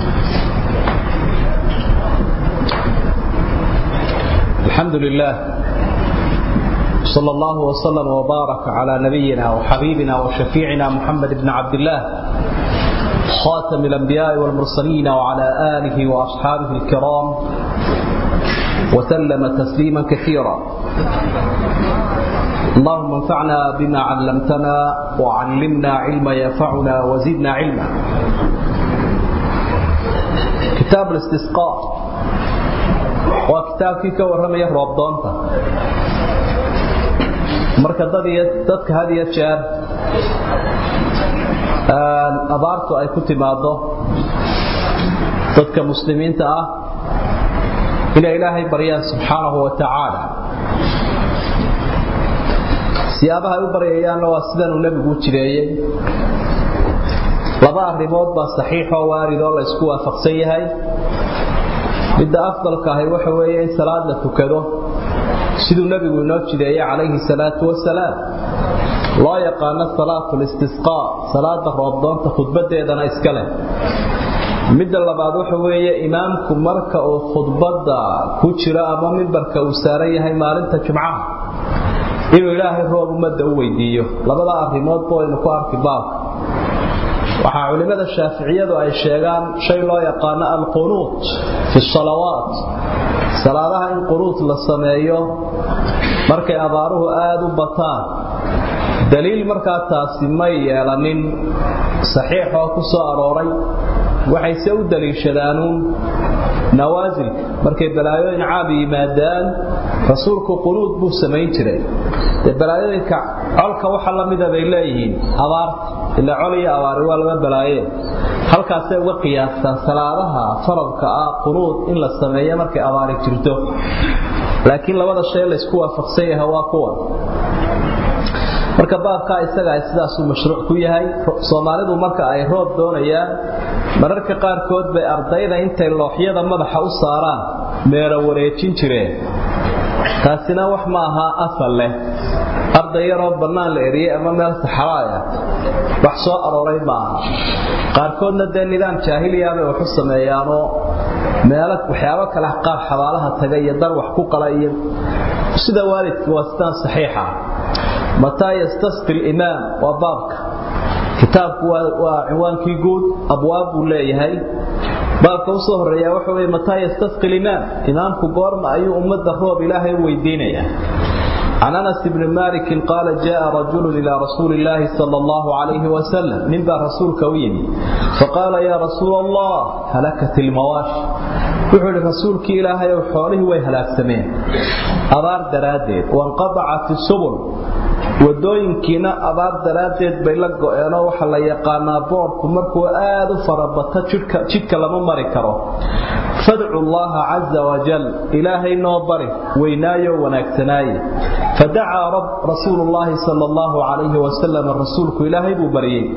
الحمد لله صلى الله وسلم وبارك على نبينا وحبيبنا وشفيعنا محمد بن عبد الله خاتم الأنبياء والمرسلين وعلى آله وأصحابه الكرام وسلم تسليما كثيرا. اللهم انفعنا بما علمتنا وعلمنا علما ينفعنا وزدنا علما. كتاب الاستسقاء وكتاب كيكا ورميه ربضانتا marka dadka hadiya jeer abaartu ay ku timaado dadka muslimiinta ah ila ilaahay bariyaan subhanahu wa ta'ala siyaabaha u bariyaan waa sidan uu nabigu jireeyay laba arrimood ba saxiix oo waarido la isku waafaqsan yahay midda afdalka ah waxa weeye in salaad la tukado siduu nabigu inoo jireeyay calayhi salaatu wasalaam loo yaqaan salaatu istisqa salaada roobdoonta khudbadeedana iska leh midda labaad waxa weeye imaamku marka uu khudbada ku jira ama minbarka uu saaran yahay maalinta jumcaha inuu ilaahay roob umada u weydiiyo labada arrimood oo inuu ku arki baabka waxa culimada shaafiiciyadu ay sheegaan shay loo yaqaan al-qunut fi salawaat salaadaha in qunut la sameeyo markay abaaruhu aad u bataan daliil markaa taasi ma yeelanin saxiix oo ku soo arooray waxay se u daliishadaan nawaasil markay balaayoyin caab yimaadaan rasuulku qunut buu sameyn jiray balaayoyinka colka waxa la mid ah bay leeyihiin abaarta ila coliya abaar waa laba balaaye halkaas ay uga qiyaastaan salaadaha faradka ah qunut in la sameeyo markay abaar jirto laakiin labada shay la isku waafaqsan yahay waa kuwa marka baabka isaga ay sidaas u mashruuc ku yahay Soomaalidu marka ay roob doonayaan mararka qaar kood bay ardayda intay looxyada madaxa u saaraan meelo wareejin jireen taasina wax ma aha asal leh ardayro banaan la eriyay ama meel saxaraaya wax soo arooray ma aha qaar koodna nidaam jaahiliya ah oo sameeyaan meelo waxyaabo kala qaar xabaalaha tagay iyo dar wax ku qalay sida waalidku wastaan saxiixa متى يستسقي الإمام وبابك كتاب وعنوانكي قود أبواب ليهي بابك وصهر يا وحوي متى يستسقي الإمام إمامك قرم أي أمد الرب إلهي ويدينيه عن أنس بن مالك قال جاء رجل إلى رسول الله صلى الله عليه وسلم نبى رسول كويني فقال يا رسول الله هلكت المواشي وحول رسولك إلهي وحوله ويهلاك سمين أبار دراديد وانقطعت السبل wadooyinkiina abaar daraadeed bay la go'een waxa la yaqaanaa boorku markuu aad u farabata jidka lama mari karo fad'u Allah azza wa jal ilaahay noo bari weynaayo wanaagsanaaye fada'a rasuulullaahi sallallahu alayhi wa sallam rasuulku ilaahay buu bariyay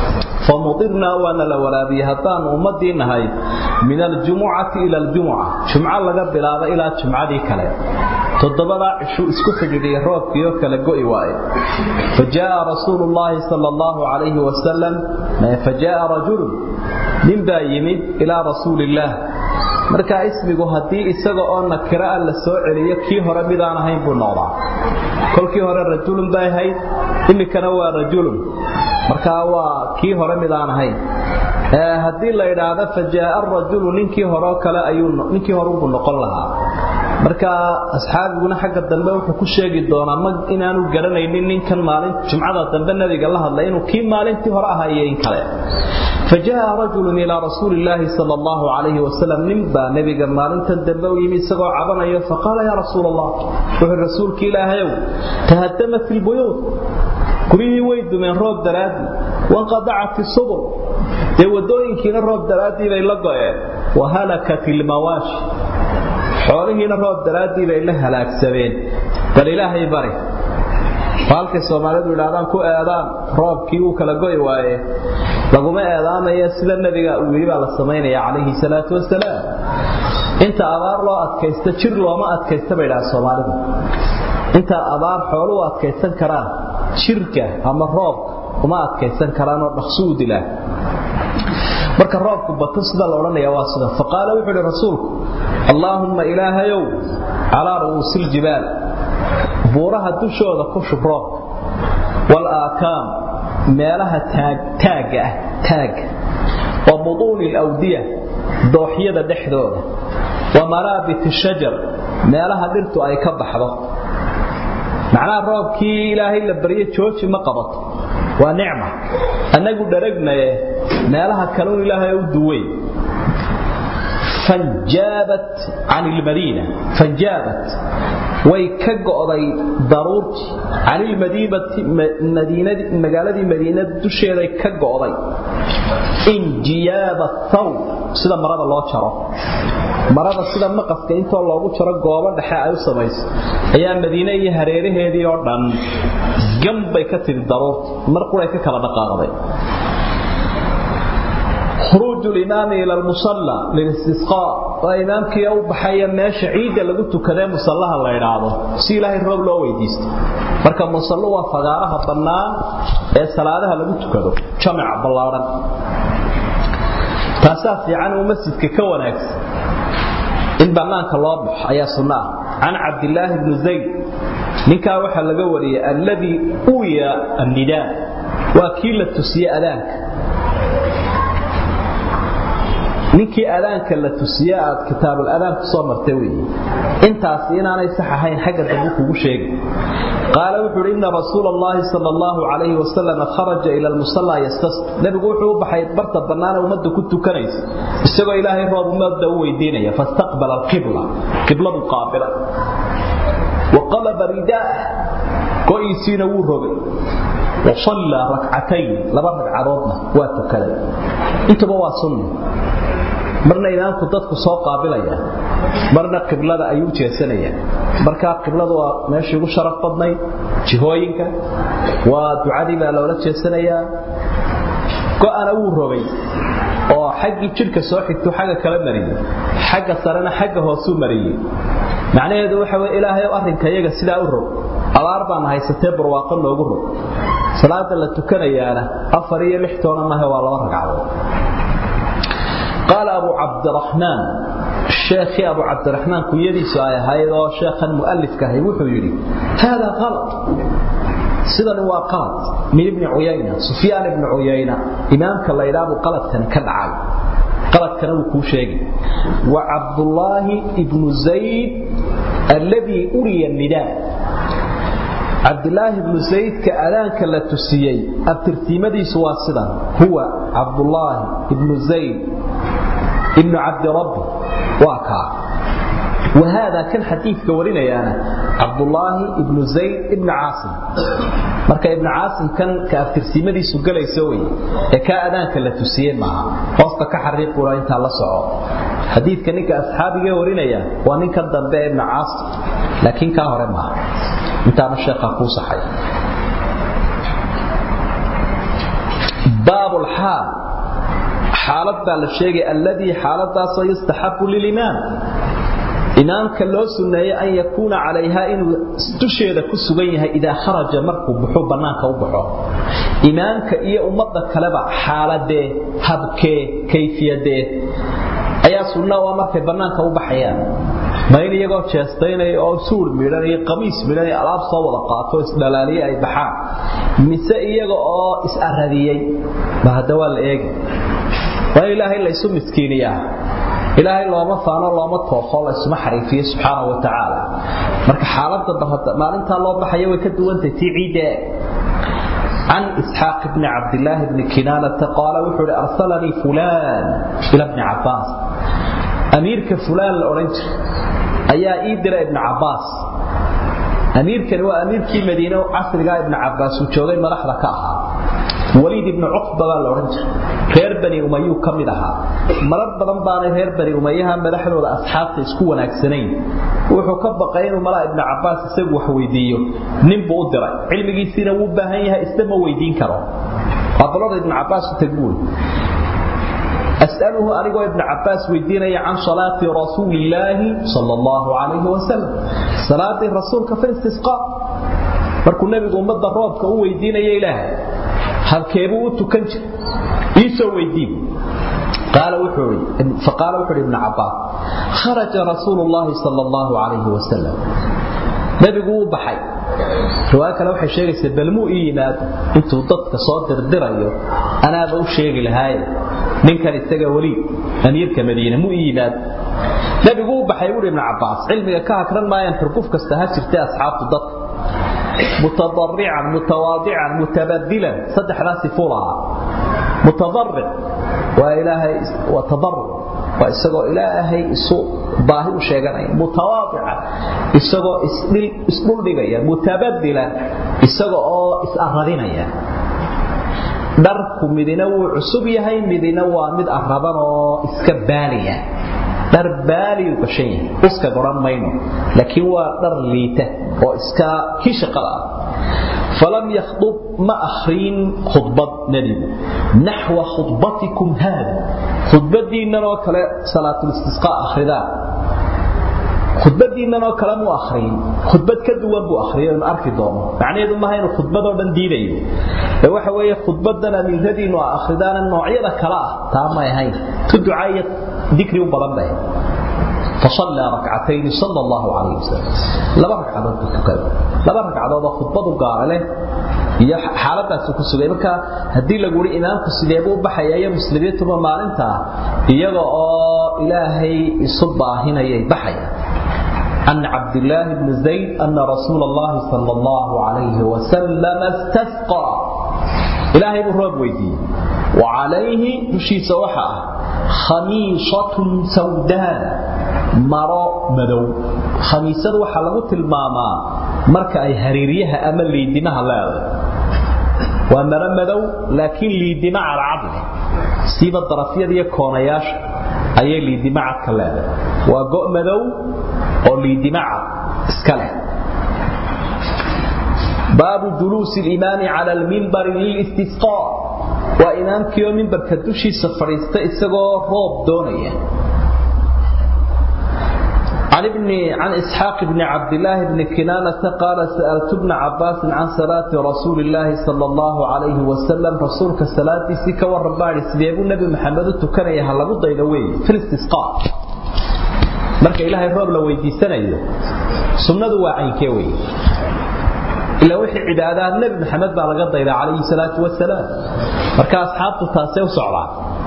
فمضرنا وانا لورابي هتان امدينا هاي من الجمعه الى الجمعه جمعه لغا بلاده الى جمعدي كله تضبدا عشو اسكو خجدي روبكيو كلا غوي واي فجاء رسول الله صلى الله عليه وسلم فجاء رجل من بايمد الى رسول الله marka ismigu hadii isaga oo nakira la soo celiyo kii hore midaan ahayn buu noqdaa kolkii hore rajulun bay ahayd imikana waa rajulun marka waa kii hore midaan ahayn hadii la yiraahdo fajaa ar-rajulu ninkii hore kale ayuu ninkii hore uu noqon lahaa marka asxaabiguna xagga dambe wuxuu ku sheegi doonaa mag inaanu garanaynin ninkan maalinta jumcada dambe nabiga la hadlay inuu kii maalintii hore ahaayeen kale فجاء رجل إلى رسول الله صلى الله عليه وسلم نبا نبي مالين تدبوا يمي سقوا عبنا فقال يا رسول الله والرسول كلا هيو تهدمت البيوت كريه ويد من روب درادي وانقطعت الصبر يودوين كنا روب درادي ليلقوا وهلكت المواشي حوالهنا روب درادي ليلها هلاك سبين بل إلهي بري halka Soomaalidu ilaadan ku eedaan roobkii uu kala go'ay waaye laguma eedaanaya sida nabiga uu yiri la sameeyay calayhi salaatu wasalaam inta abaar loo adkaysta jir looma adkaysta bayda Soomaalidu inta abaar xoolo u adkaysan karaan jirka ama roob uma adkaysan karaan oo dhaqsuud ilaa marka roobku bato sida la oranayaa waa sida faqala wuxuu rasuulku Allahumma ilaahayow ala ruusil jibaal buuraha dushooda ku shubro wal aakam meelaha taag wa buduun al awdiya dooxyada dhexdooda wa marabit shajar meelaha dhirtu ay ka baxdo macna roobkii ilaahay la bariyo jooji ma qabato waa nicma anagu daragnay meelaha kale ilaahay u duway fanjabat an al-madina fanjabat way ka go'day daruurti an al-madinati magaaladii madiina dusheeda ka go'day injiyab ath-thaw sida marada loo jaro marada sida maqaska inta loogu jaro goobo dhexe ay u sameeyay ayaa madiina iyo hareeraheedii oo dhan gambay ka tiri daruurt markuu ay ka kala dhaqaaqday خروج الإمام إلى المصلى للاستسقاء وإمامك يوم بحيا ماشي عيد لغو تكده مصلىها الله يرعاه سي الله الرب لو ويديست marka musallu waa fagaaraha banaan ee salaadaha lagu tukado jamac ballaaran taasa fiican oo masjidka ka wanaagsan in banaanka loo baxo ayaa sunnah an Abdullah ibn Zayd ninka waxa laga wariyay alladhi uya an-nida wa kila tusiya adaanka ninkii adaanka la tusiya aad kitaab al-adaan soo martay weey intaas inaanay sax ahayn xagga dadku kugu sheegay qaala wuxuu inna rasuulullaahi sallallahu alayhi wa sallam kharaja ila al-musalla yastasq nabigu wuxuu baxay barta banaana umada ku tukanaysa isagoo ilaahay roob umada u weydiinaya fastaqbala al-qibla qibladu qaabila wa qalaba ridaa qoysiina wuu rogay wa salla rak'atayn laba ragcadoodna waa tukaday intaba waa sunna marna imaamku dadku soo qaabilaya marna qiblada ayuu jeesanaya marka qibladu waa meesha ugu sharaf badnay jihooyinka waa ducadii baa loola jeesanaya go'ana uu rogay oo xaggi jirka soo xigto xagga kala mariyay xagga sarena xagga hoos u mariyay macnaheedu waxa weey ilaahay arrinka iyaga sida u rog abaar baan haysatay barwaaqo loogu rog salaada la tukanayaana 4 iyo 6 toona ma waa laba ragcadood قال أبو عبد الرحمن الشيخ أبو عبد الرحمن كيدي سؤال هذا شيخ المؤلف كهي وحيري هذا غلط سيدنا هو قلط من ابن عيينة سفيان ابن عيينة إمامك الله يلعب قلط كان كالعال قلط كان وكوشيك وعبد الله ابن زيد الذي أري النداء عبد الله بن زيد كألان كلا تسيي الترتيمدي سوا سدا هو عبد الله بن زيد ابن عبد ربه واقع وهذا كان حديث كورينا يعني عبد الله بن زيد ابن عاصم marka ibn Aasim kan ka aftirsiimadiisu galayso way ee ka adaanka la tusiyay maaha hoosta ka xariiq qura inta la soco xadiidka ninka asxaabiga warinaya waa ninka dambe ibn Aasim laakiin ka hore maaha inta sheekha ku saxay baabul haal xaaladda la sheegay alladii xaaladaas yastahabu lil imam imaamka loo sunneeyay an yakuna calayha inuu dusheeda ku sugan yahay idaa kharaja markuu buxu banaanka u baxo imaamka iyo ummadda kaleba xaaladee habkee kayfiyadee ayaa sunna waa markay banaanka u baxayaan ma in iyagoo jeestaynay oo suur midhan iyo qamiis midhan iyo alaab soo wada qaato isdhalaaliye ay baxaan mise iyaga oo is-aradiyey ma hadda waa la eegi waa ilaahay la isu miskiiniyaa ilaahay looma faano looma toofo la isma xariifiyo subxaanahu wa tacaala marka xaaladda maalinta loo baxayo way ka duwantay ciide عن إسحاق بن عبد الله بن كنانة قال وحول أرسلني فلان إلى ابن عباس أميرك فلان الأورنج أيا إيدر ابن عباس أميرك هو أميرك مدينة عصر ابن عباس وشوغي ملحظة كأها وليد بن عقبة الأورنج غير بني أميو كمدها مرد بدن بانay reer bani umayyaha madaxdooda asxaabta isku wanaagsaneen wuxuu ka baqay inuu mala ibn Abbas isagu wax weydiiyo nin buu diray cilmigiisina uu baahan yahay isma weydiin karo abulad ibn Abbas taguul as'aluhu arigo ibn Abbas weydiinaya can salati rasuulillahi sallallahu alayhi wa sallam salati rasuulka fi istisqa markuu nabigu umada roobka uu weydiinaya ilaahay halkeebu u tukan jiray isoo weydiin فقال وحوري ابن عباس خرج رسول الله صلى الله عليه وسلم نبيgu baxay riwaaya kale waxay sheegaysaa balmu iimaad intuu dadka soo dirdirayo anaaba u sheegi lahaay ninkan isaga wali amiirka Madiina mu iimaad nabigu baxay uu ibn Abbas cilmiga ka akran maayaan xurguf kasta ha jirtay asxaabtu dad mutadarri'an mutawaadi'an mutabaddilan saddexdaas fuulaa mutadarri' wa ilaahi wa tadarru wa isagoo ilaahi isu baahi u sheeganay mutawaadi'a isagoo isdul dhigaya mutabaddila isagoo is-arradinaya darku midina wuu cusub yahay midina waa mid arraban oo iska baaliya dar baali u gashay iska goran mayno laakiin waa dar liita oo iska kishaqada falam yakhdub ma akhrin khutbad nabi nahwa khutbatikum hada khutbadiina oo kale salaatul istisqa akhrida khutbadiina oo kale mu akhrin khutbad ka duwan buu akhriyo in arki doono macnaheedu ma hayno khutbad oo dhan diidayo ee waxa weeye khutbadana milhadiina oo akhridana noocyada kala ah taama yahay tuducaya ذكري وبلان به فصلى ركعتين صلى الله عليه وسلم لبا ركعدود تكاي لبا ركعدود خطبه قاله هي حالتاس ku sugay marka hadii la guri imaamku sideebo u baxayay muslimiintu maalinta iyaga oo ilaahay isu baahinayay baxaya an Abdullah ibn Zayd anna Rasulullah sallallahu alayhi wa sallam istasqa ilaahay buu roob weydiiyay wa alayhi dushiisa waxa خميصة سوداء مرا مدو خميصة waxa lagu tilmaamaa marka ay hariiriyaha ama liidimaha leedahay waa mara madow laakiin liidima cadcad siiba darafyada iyo koonayaasha ayay liidima cad ka leedahay waa go madow oo liidima cad iska leh باب جلوس الإمام على المنبر للاستسقاء وإمامك يوم منبر كدوشي سفريست إسقاء روب دونية عن إسحاق بن عبد الله بن كنانة قال سألت ابن عباس عن صلاة رسول الله صلى الله عليه وسلم رسولك الصلاة سيكا والرباعي سبيب النبي محمد تكن يهلا قضي لوي في الاستسقاء مركا إلهي الرب لوي دي سنة سنة واعين كوي إلا وحي عبادات النبي محمد بعد قضى عليه الصلاة والسلام مركا أصحابه تاسي وصعبا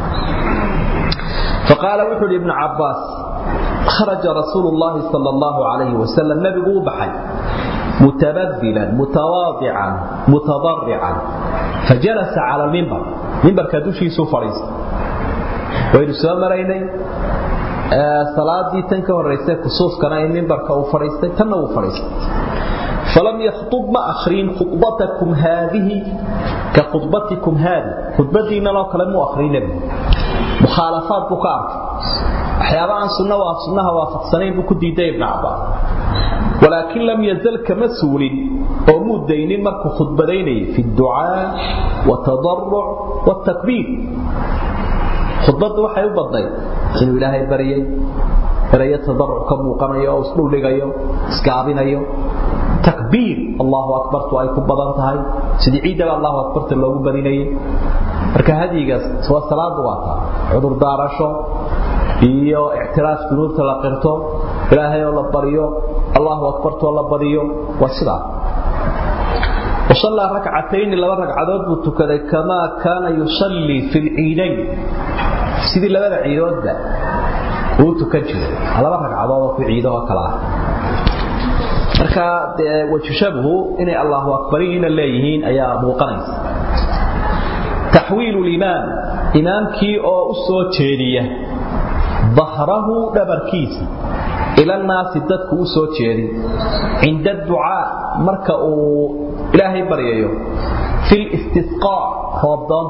فقال وحي ابن عباس خرج رسول الله صلى الله عليه وسلم نبي بحي متبذلا متواضعا متضرعا فجلس على المنبر منبر كدوشي سوفريس ويرسل مريني صلاة دي تنكه الرئيسة كسوف كان المنبر كوفريس تنو فريس فلم يخطب ما أخرين خطبتكم هذه كخطبتكم هذه خطبتنا لا كلام أخرين مخالفات بكار أحيانا سنة وسنها وافقسنين بكديدي ابن عباس ولكن لم يزل كمسؤول ومدين مرك خطبتين في الدعاء والتضرع والتكبير خطبته وحي وبضي إنه إلهي بريء تضرع كموقنية وصلوا لغاية اسكابينية تكبير الله أكبر وأي كبضانتهاي سيدي عيدة الله أكبر تلوه بدينية marka hadigaas waa salaad waata cudur daarasho iyo i'tiraaf dunuubta la qirto ilaahay oo la bariyo Allahu akbar oo la badiyo wasida وصلى ركعتين لبا ركعدود بتكده كما كان يصلي في العيدين سيدي لبا عيدود uu tukan jiray laba ragcadood ku ciido kala marka wajishabu inay Allahu akbar ina leeyihiin ayaa muuqanaysa تحويل الإمام إمامكي أو أسو تشيرية ظهره دبركيس إلى الناس ددك أسو تشيري عند الدعاء مركأ إلهي بريئيو في الاستسقاء ربضان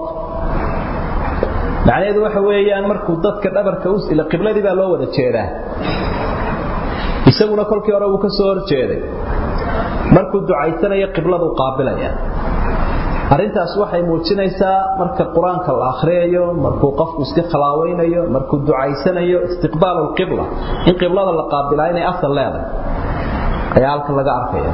معنى هذا وحويان مركو ددك دبرك أس إلى قبلة دي بالله ودا تشيره يسمونا كل كي أروك سور تشيري مركو الدعاء يا قبلة قابلة يعني arintaas waxay muujinaysaa marka quraanka la akhriyo markuu qofku iska khalaaweynayo markuu ducaysanayo istiqbaalul qibla in qiblada la qaabilo inay asal leedahay ayaa halka laga arkayo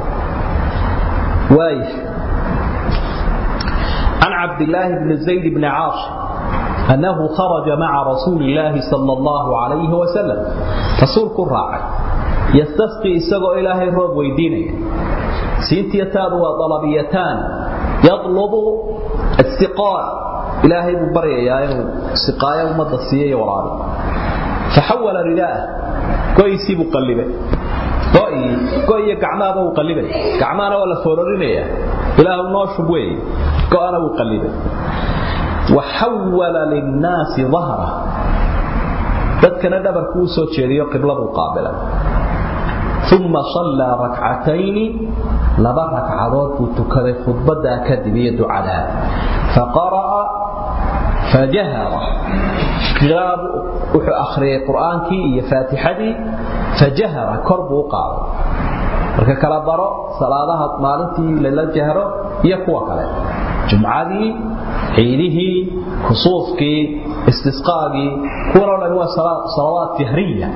way an Abdullah ibn Zayd ibn Aash أنه خرج مع رسول الله صلى الله عليه وسلم رسول الراعي يستسقي إسقى إلهي الرب ويدينه سينتيتان وطلبيتان يطلب السقاء إلهي ببرية يا سقايا ومدسية وراري فحول رداءه كويسي بقلبه كوي كعماه بقلبه كعمانا ولا فوررينيا إله النار شبوي كأنا بقلبه وحول للناس ظهره ذكر دبر كوسو تشيريو قبله قابلا ثم صلى ركعتين لبا ركعات وتكذ خطبه كدبيه دعاء فقرأ فجهر قراب اخري قرانكي يا فاتحتي فجهر كرب وقال marka kala baro salaadaha maalintii la jahro iyo kuwa kale jumcadii ciidihii khusuufkii istisqaagii kuwa waa salawaat jahriya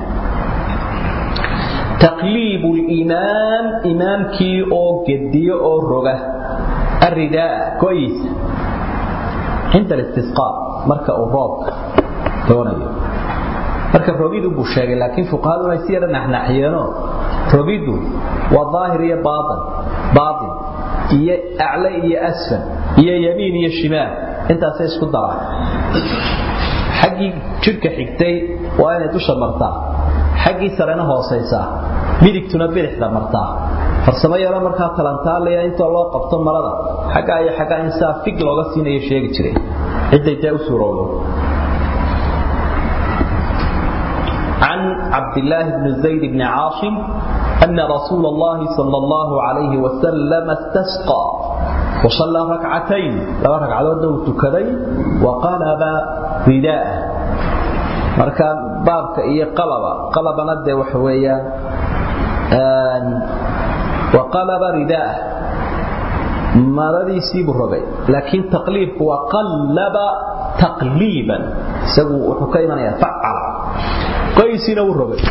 taqlib al-imam imamki oo gediyo oo roga الرداء كويس عند الاستسقاء marka uu roob doonayo marka roobidu buu sheegay laakiin fuqahaadu ay si yar naxnaxiyeen roobidu waa daahir iyo baatin iyo a'la iyo asfal iyo yamin iyo shimaal intaas isku daraa xaqi jirka xigtay waa inay dusha martaa xaqi sarena hooseysa midigtuna bidixda martaa farsamayada marka talantaalaya inta loo qabto marada xaqa insaa fig looga siinayo sheegi jiray ciday u suurowdo عن عبد الله بن زيد بن عاصم أن رسول الله صلى الله عليه وسلم استسقى وصلى ركعتين لما ركعتين تكدي وقلب رداءه marka baabka iyo qalabana de wax weeyaan وقلب رداءه maradiisii buu rogay laakiin taqliibku waa qallaba taqliiban isagu wuxuu ka imanaya fa'al qoysina uu rogay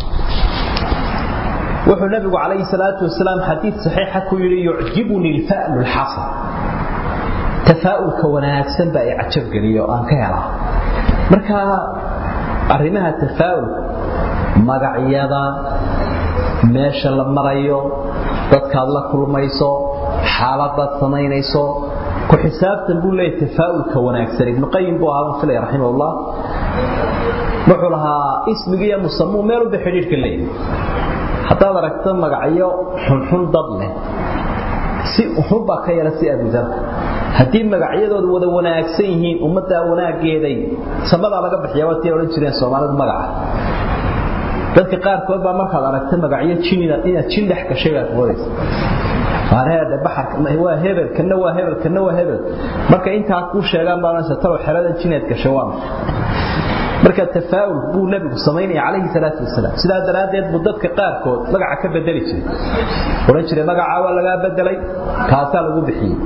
wuxuu nabigu calayhi salaatu wasalaam xadiis saxiixa ku yiri yu'jibuni al-fa'l al-hasan tafaa'ulka wanaagsan baa ay cajab galiyo aan ka helaa marka arrimaha tafaa'ul magacyada meesha la marayo dadka la kulmayso xaalada samaynayso ku xisaabtan buu leeyahay tafaa'ulka wanaagsan ibn qayyim buu ahaa filay rahimahullah wuxuu lahaa ismiga musammu meel u xiriirka leeyahay hatta aragta magacyo xun dad leh si hubba ka yara si abu dar hadii magacyadoodu wada wanaagsan yihiin ummadda wanaageeday samada laga bixiyo watii oran jireen Soomaalidu magaca dadka qaar kood baa marka aragta magacyo jinida inaad jin dhex ka sheegaad wadayso هذا بحر هو هبل كنا هو هبل marka inta ku sheegan baanan sataro xirada jineedka shawaam marka tafaa'ul buu nabigu sameeyay calayhi salaatu wasalaam sida daraadeed dadka qaar kood magaca ka bedeli jiray oran jiray magaca waa laga bedelay kaasa lagu bixiyay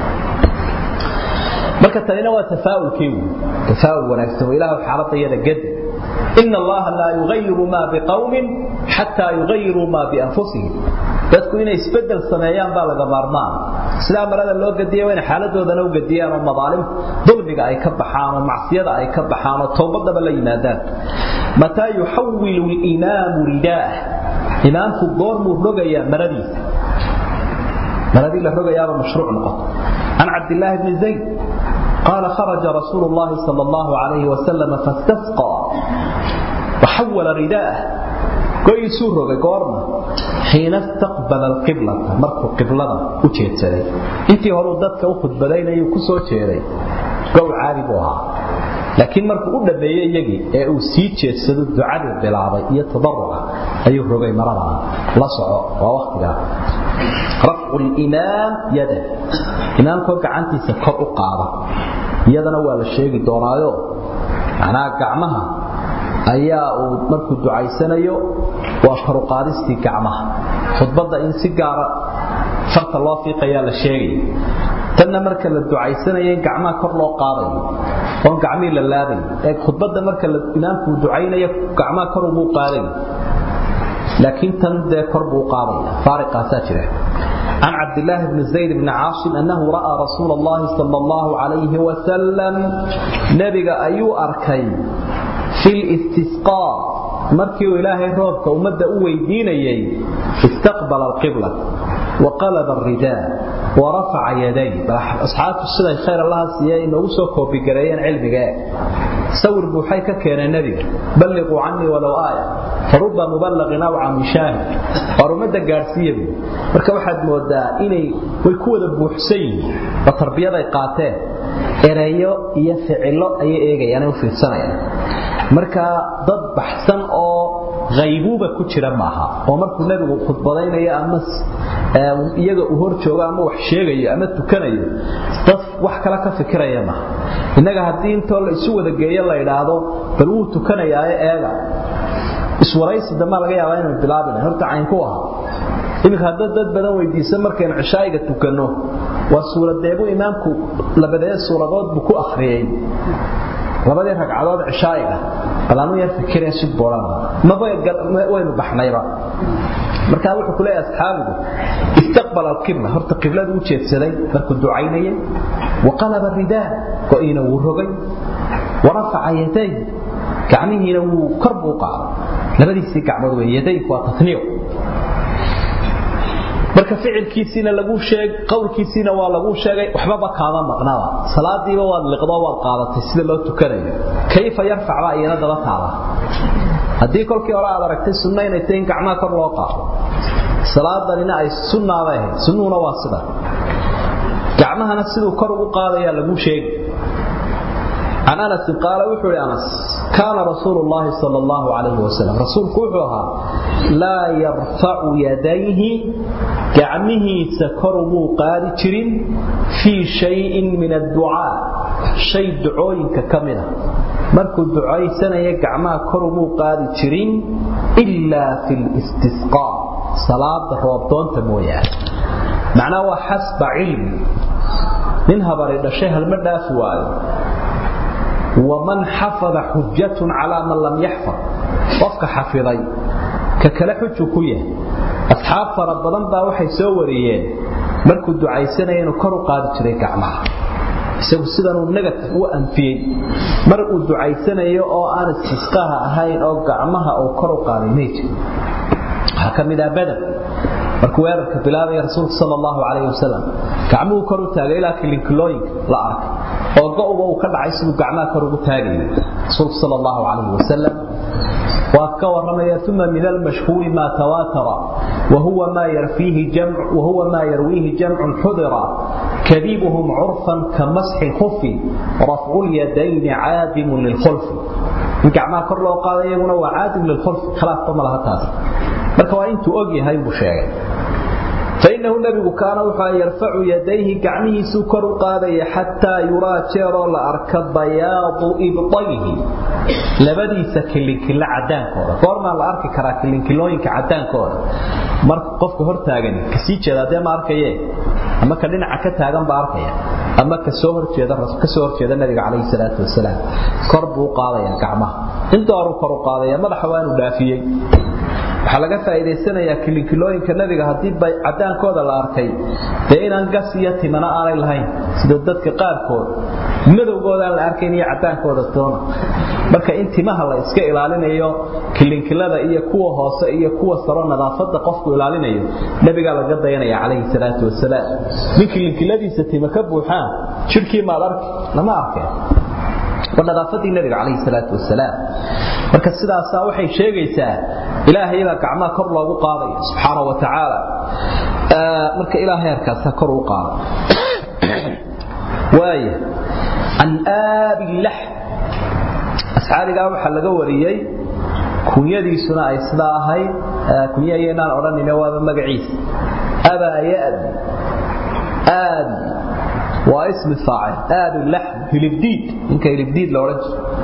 marka tanina waa tafaa'ul wanaagsan ilaahu xaaladayada gad inna allaha la yughayyiru ma biqawmin hatta yughayyiru ma bi anfusihim dadku inay isbedel sameeyaan baa laga maarmaan sida marada loo gadiyo in xaaladooda loo gadiyaan oo madaalim dulmiga ay ka baxaan oo macsiyada ay ka baxaan oo toobadaba la yimaadaan mata yuhawwilu al-imam ridaah imaamku goormuu rogaya maradiisa maradii la rogayaa mashruuc noqoto an abdullah ibn zayd قال خرج رسول الله صلى الله عليه وسلم فاستسقى وحول رداءه كويس رغي قورنا حين استقبل القبلة مركو قبلة وجهتسدي انتي هورو ددك u khudbadaynayo ku soo jeeday gow caadi buu ahaa laakiin markuu u dhameeyay iyagii ee uu sii jeedsado ducada bilaabay iyo tadarruca ayuu rogay marada la soco waa waqtiga raf'u al-imam yada imaamku gacantiisa kor u qaada iyadana waa la sheegi doonaayo ana gacmaha ayaa uu markuu ducaysanayo waa kor u qaadistii gacmaha khudbada in si gaar ah farta loo fiiqaya la sheegay tanna marka la ducaysanayo gacmaha kor loo qaadayo oo gacmii la laabay ee khudbada marka imaamku ducaynayo gacmaha kor uu qaaday laakiin tan de kor buu qaaday faariqaasa jira عن عبد الله بن زيد بن عاصم أنه رأى رسول الله صلى الله عليه وسلم نبي أيو أركي في الاستسقاء مركي إلهي روبك ومد ويديني استقبل القبلة وقلب الرداء ورفع يديه. أصحاب السنة خير الله سيئا إنه سوكو بقريان علمك سور بوحيك كان النبي بلغوا عني ولو آية فرب مبلغ نوعا من شاهد ورمد قارسيه marka waxaad moodaa inay way ku wada buuxsay tarbiyada ay qaateen erayo iyo ficilo ay eegayaan oo fiirsanayaan marka dad baxsan oo qaybuba ku jira maaha oo markuu nabigu khudbadaynayo ama iyaga u hor jooga ama wax sheegayo ama tukanayo dad wax kala ka fikiraya ma inaga hadii inta la isu wada geeyo la yiraahdo bal uu tukanayaa eega iswaraysi dama laga yaabaa inuu bilaabay horta cayn ku ah إذا هذا بدن ويديسن markeen cishaayiga tukano waa suuradeebu imaamku labadee suuradood buu ku akhriyay labadee ragcadood cishaayiga qalaanu yar fikireen si booran ma waynu baxnayba marka wuxuu ku leeyahay asxaabigu istaqbal al-qibla horta qibladu u jeedsaday markuu ducaynayay وقلب الرداء qoyna uu rogay ورفع يديه gacmihiina uu kor buu qaaday labadiisii gacmood way yaday waa tasniyo marka ficilkiisina lagu sheeg qowlkiisina waa lagu sheegay waxba kaama maqnaa salaadiiba waa liqdo waa qaadatay sida loo tukanayo kayfa yarfac ayna daba taala hadii kolkii hore aad aragtay sunna inay teen gacmaha kor loo qaado salaadana ay sunnaadahay sunnuna waa sida gacmahana sidoo kor ugu qaadaya lagu sheegay عن أنس قال وحول أنس كان رسول الله صلى الله عليه وسلم رسول كوحوها لا يرفع يديه كعمه سكره قادر في شيء من الدعاء شيء دعوي ككمله مركو الدعاء سنة يقعما كرمو قادر إلا في الاستسقاء صلاة الرابطون تمويا معناه حسب علم منها بريد الشيء المدى سؤال ومن حفظ حجة على من لم يحفظ وفق حفظي ككلا حجة كوية أصحاب فربضان با waxay soo wariyeen markuu ducaysanayeen kor u qaadi jiray gacmaha isagu sidan uu negative u anfiyay mar uu ducaysanayo oo aan istisqaaha ahayn oo gacmaha oo kor u qaaday kamida badan markuu weerarka bilaabay rasuulka sallallahu alayhi wasallam gacmuhu kor u taagay ilaa kilinkilooyinka la arkay oo go'oba uu ka dhacay sidoo gacmaha kor ugu taagay rasuulka sallallahu alayhi wasallam وكا ورمي ثم من المشهور ما تواتر وهو ما يرويه جمع حضرا كذيبهم عرفا كمسح الخف رفع اليدين عادم للخلف جماعه كر لو قادايغنا وعادم للخلف خلاف ما لها تاس marka waa intuu og yahay buu sheegay فإنه النبي كان يرفع يديه كعمه سكر قادي حتى يرى تيرا لأركب بياض إبطيه لبدي سكلين كلا عدان كورا فورما لأركب كراكلين كلوين كعدان كورا مرك قفك هرتاغني كسيج هذا ما أركيه أما كلنا عكتاغن بأركيه أما كسوهر تيدا النبي عليه الصلاة والسلام كربو قادي كعمه انتو أرو كرو قادي ماذا حوانو دافيه waxa laga faa'iideysanayaa kilinkilooyinka nabiga hadii bay cadaankooda la arkay inaan gas iyo timana aanay lahayn sida dadka qaarkood madowgooda la arkay iyo cadaankooda toona marka intimaha la iska ilaalinayo kilinkilada iyo kuwa hoose iyo kuwa saro nadaafada qofku ilaalinayo nabiga laga dayanaya calayhi salaatu wasalaam min kilinkiladiisa tima ka buuxaan jirkii ma arki lama arkay ونظافة النبي عليه الصلاة والسلام marka sidaas waxay sheegaysaa ilaahay baa gacmaha kor loogu qaaday subhanahu wa ta'ala marka ilaahay arkaas kor u qaado way an abillah asxaabiga waxa laga wariyay kunyadiisuna ay sida ahayd kunyadeena oranina waa magaciisa aba yaad واسم الفاعل آب اللحم هلبديد إنك هلبديد لورج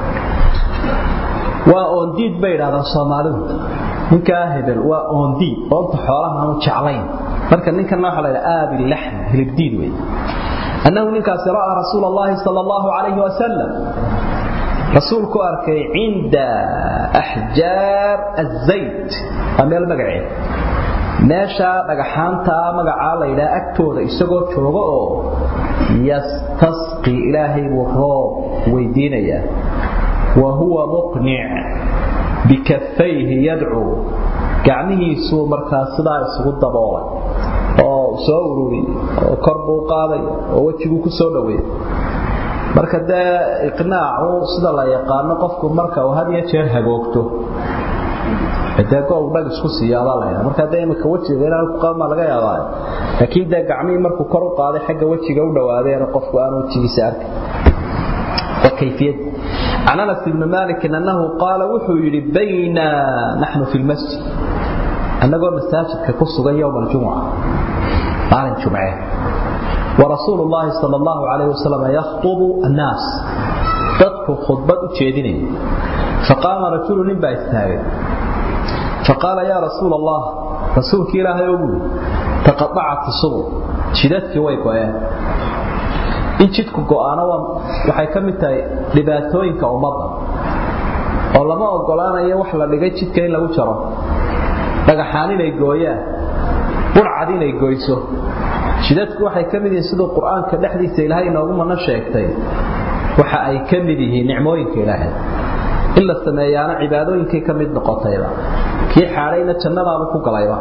وأنديد بير هذا الصومالي إنك هبل وأنديد وأنت حوالها متشعلين مركز إنك النوح على آب اللحم هلبديد وي أنه إنك سراء رسول الله صلى الله عليه وسلم رسول كواركي عند أحجار الزيت أمي المقعين meesha dhagaxaanta magacaa la yidhaa agtooda isagoo jooga oo yastasqi ilaahay wuu roob weydiinayaa wahuwa muqnic bikaffayhi yadcuu gacmihiisuu markaa sidaa isugu daboolay oo soo ururi oo kor buu qaaday oo wejiguu ku soo dhaweeyay marka dee iqnaacu sida la yaqaano qofku marka uu had iyo jeer hagoogto dadka uu dhag isku siyaada leeyahay marka dee imika wajiga inaan ku qalma laga yaabaa laakiin dee gacmihii markuu kor u qaaday xagga wajiga u dhawaadeen qofku aanu wajigiisa arkay وكيفية عن أنس بن مالك أنه قال وحو بينا نحن في المسجد أنه مساجد كقصة يوم الجمعة قال الجمعة ورسول الله صلى الله عليه وسلم يخطب الناس تدخل خطبة تشيدين فقام رجل نبا يستهاجد فقال يا رسول الله رسولك إله يوم تقطعت الصبر شدتك ويكويا in jidku go'aano waxay ka mid tahay dhibaatooyinka ummadda oo lama ogolaanayo wax la dhigay jidka in lagu jaro dhagaxaan inay gooyaan burcad inay gooyso jidadku waxay ka mid yihiin sidoo quraanka dhexdiisa ilaahay inoogu mana sheegtay waxa ay ka mid yihiin nicmooyinka ilaahay illa sameeyana cibaadooyinka ka mid noqotayba kii xaalayna jannada ku galayba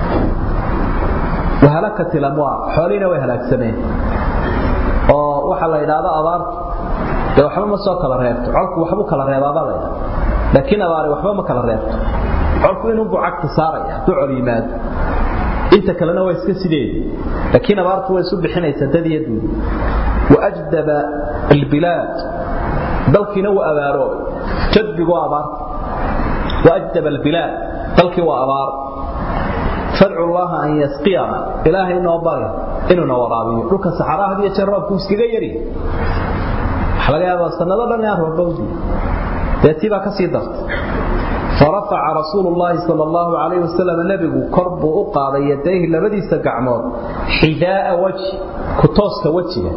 وهلكت الأموال حولنا وهلاك سمين waxa la yiraahdo abaarta ee waxba ma soo kala reebto colku waxba kala reebaba la laakiin abaar waxba ma kala reebto colku inuu bucagta saaraya duco yimaad inta kalena way iska sideed laakiin abaartu way soo bixinaysa dadiyadu waajdaba albilad dalkina waa abaaro jadbigu abaar waajdaba albilad dalkii waa abaar fad'u Allah an yasqiyana ilaahi noobari inuu waraabiyo dhulka saxaraha iyo jarabku iskaga yari waxa laga yaabaa sanado dhan yaa roobowdi deetiba ka sii darto فرفع رسول الله صلى الله عليه وسلم النبي قرب وقاض يديه لبديس قعمود حذاء وجه كتوسك وجهه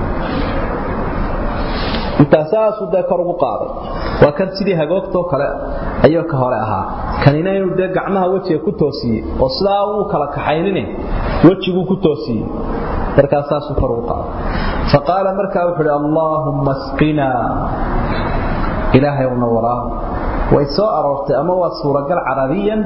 انتاساس ذكر وقاض وكان سيدي هغوقتو كلا ايو كهوره اها كانina inuu de gacmaha wajiga ku toosiyo oo sidaa uu kala kaxaynine wajigu ku toosiyo markaas uu kor u qaado faqala markaa wuxuu Allahumma asqina ilaahay una waraa way soo aroortay ama waa suuragal carabiyan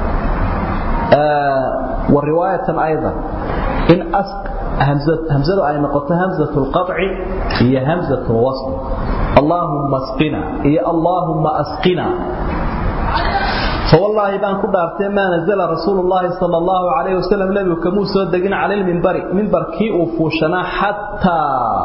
والروايه ايضا ان اسق همزه ay noqoto hamzatul qat'i iyo hamzatul wasl اللهم اسقنا يا اللهم اسقنا فوالله بان كدارتي ما نزل رسول الله صلى الله عليه وسلم لبي كمو سو دغين على المنبر منبر كي او فوشنا حتى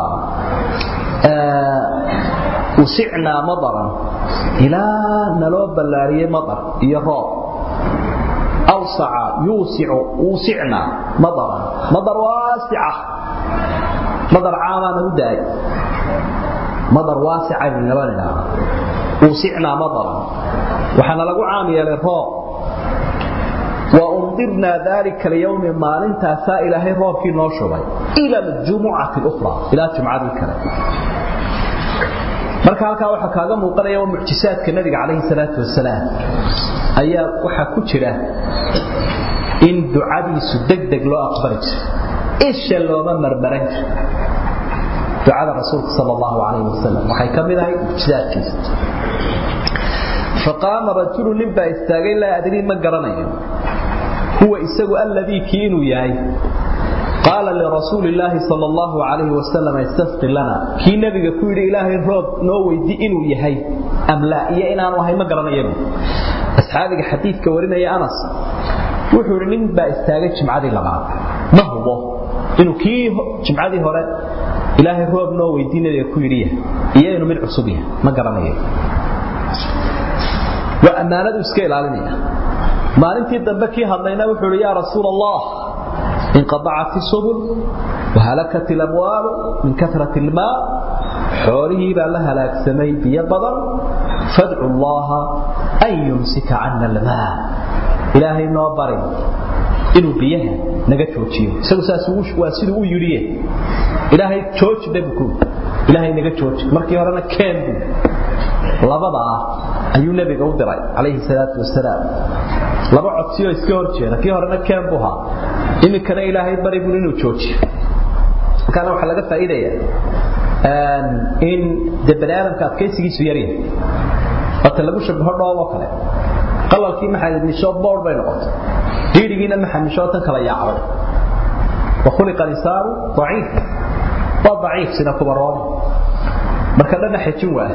وسعنا مطرا الى نلو بلاريه مطر يرى اوسع يوسع وسعنا مطرا مطر واسعه مطر عاما وداي مطر واسع من لبنان وسعنا مطرا وحنا لغو عاميه للروب وانظرنا ذلك اليوم ما انت سائل هي روب في نوشبي الى الجمعه الاخرى الى جمعه الكلام marka halka waxa kaaga muuqanaya mucjisaadka nabiga kaleey salaatu wasalaam ayaa waxa ku jira in ducadiisu degdeg loo aqbalay isha looma marmaran ducada rasuulka sallallahu alayhi wasallam waxay kamid ahay mucjisaadkiisa فقام رجل نبا استاغي لا ادري ما غرانيو هو اسغو الذي كينو ياي قال لرسول الله صلى الله عليه وسلم استسقي لنا كي نبي كويري الهي روب نو ويدي انو يحي ام لا يا انان وهي ما غرانيو اصحابي حديثك ورينيا انس wuxuu nin ba istaagay jimcadii labaad ma hubo inuu kii jimcadii hore ilaahay roob noo weydiinaya ku yiriya iyo inuu mid cusub yahay ma garanayo وأمانة اسكيل علينا ما أنت دبكي هضينا وحول يا رسول الله انقطعت السبل وهلكت الأموال من كثرة الماء حوله بألها لك سمي بيضا فادعوا الله أن يمسك عنا الماء إلهي النوبرين إنه بيها نجت وتشيو سوساسوش واسدو يريه إلهي تشوش دبكو إلهي نجت وتش مركي ورانا كامبو لبضع ayuu nabiga u diray calayhi salaatu wasalaam laba codsiyo iska horjeeda kii horena keen buha imikana ilaahay bari buu inuu joojiyo kana waxa laga faa'iideeyaa in dabaraanka adkaysigiisu yaryahay wata lagu shabaho dhoobo kale qalalkii maxay misho board bay noqotay diirigiina maxay misho tan kala yaacay وخلق الإنسان ضعيف وضعيف سنة كبرون marka dana xajin waa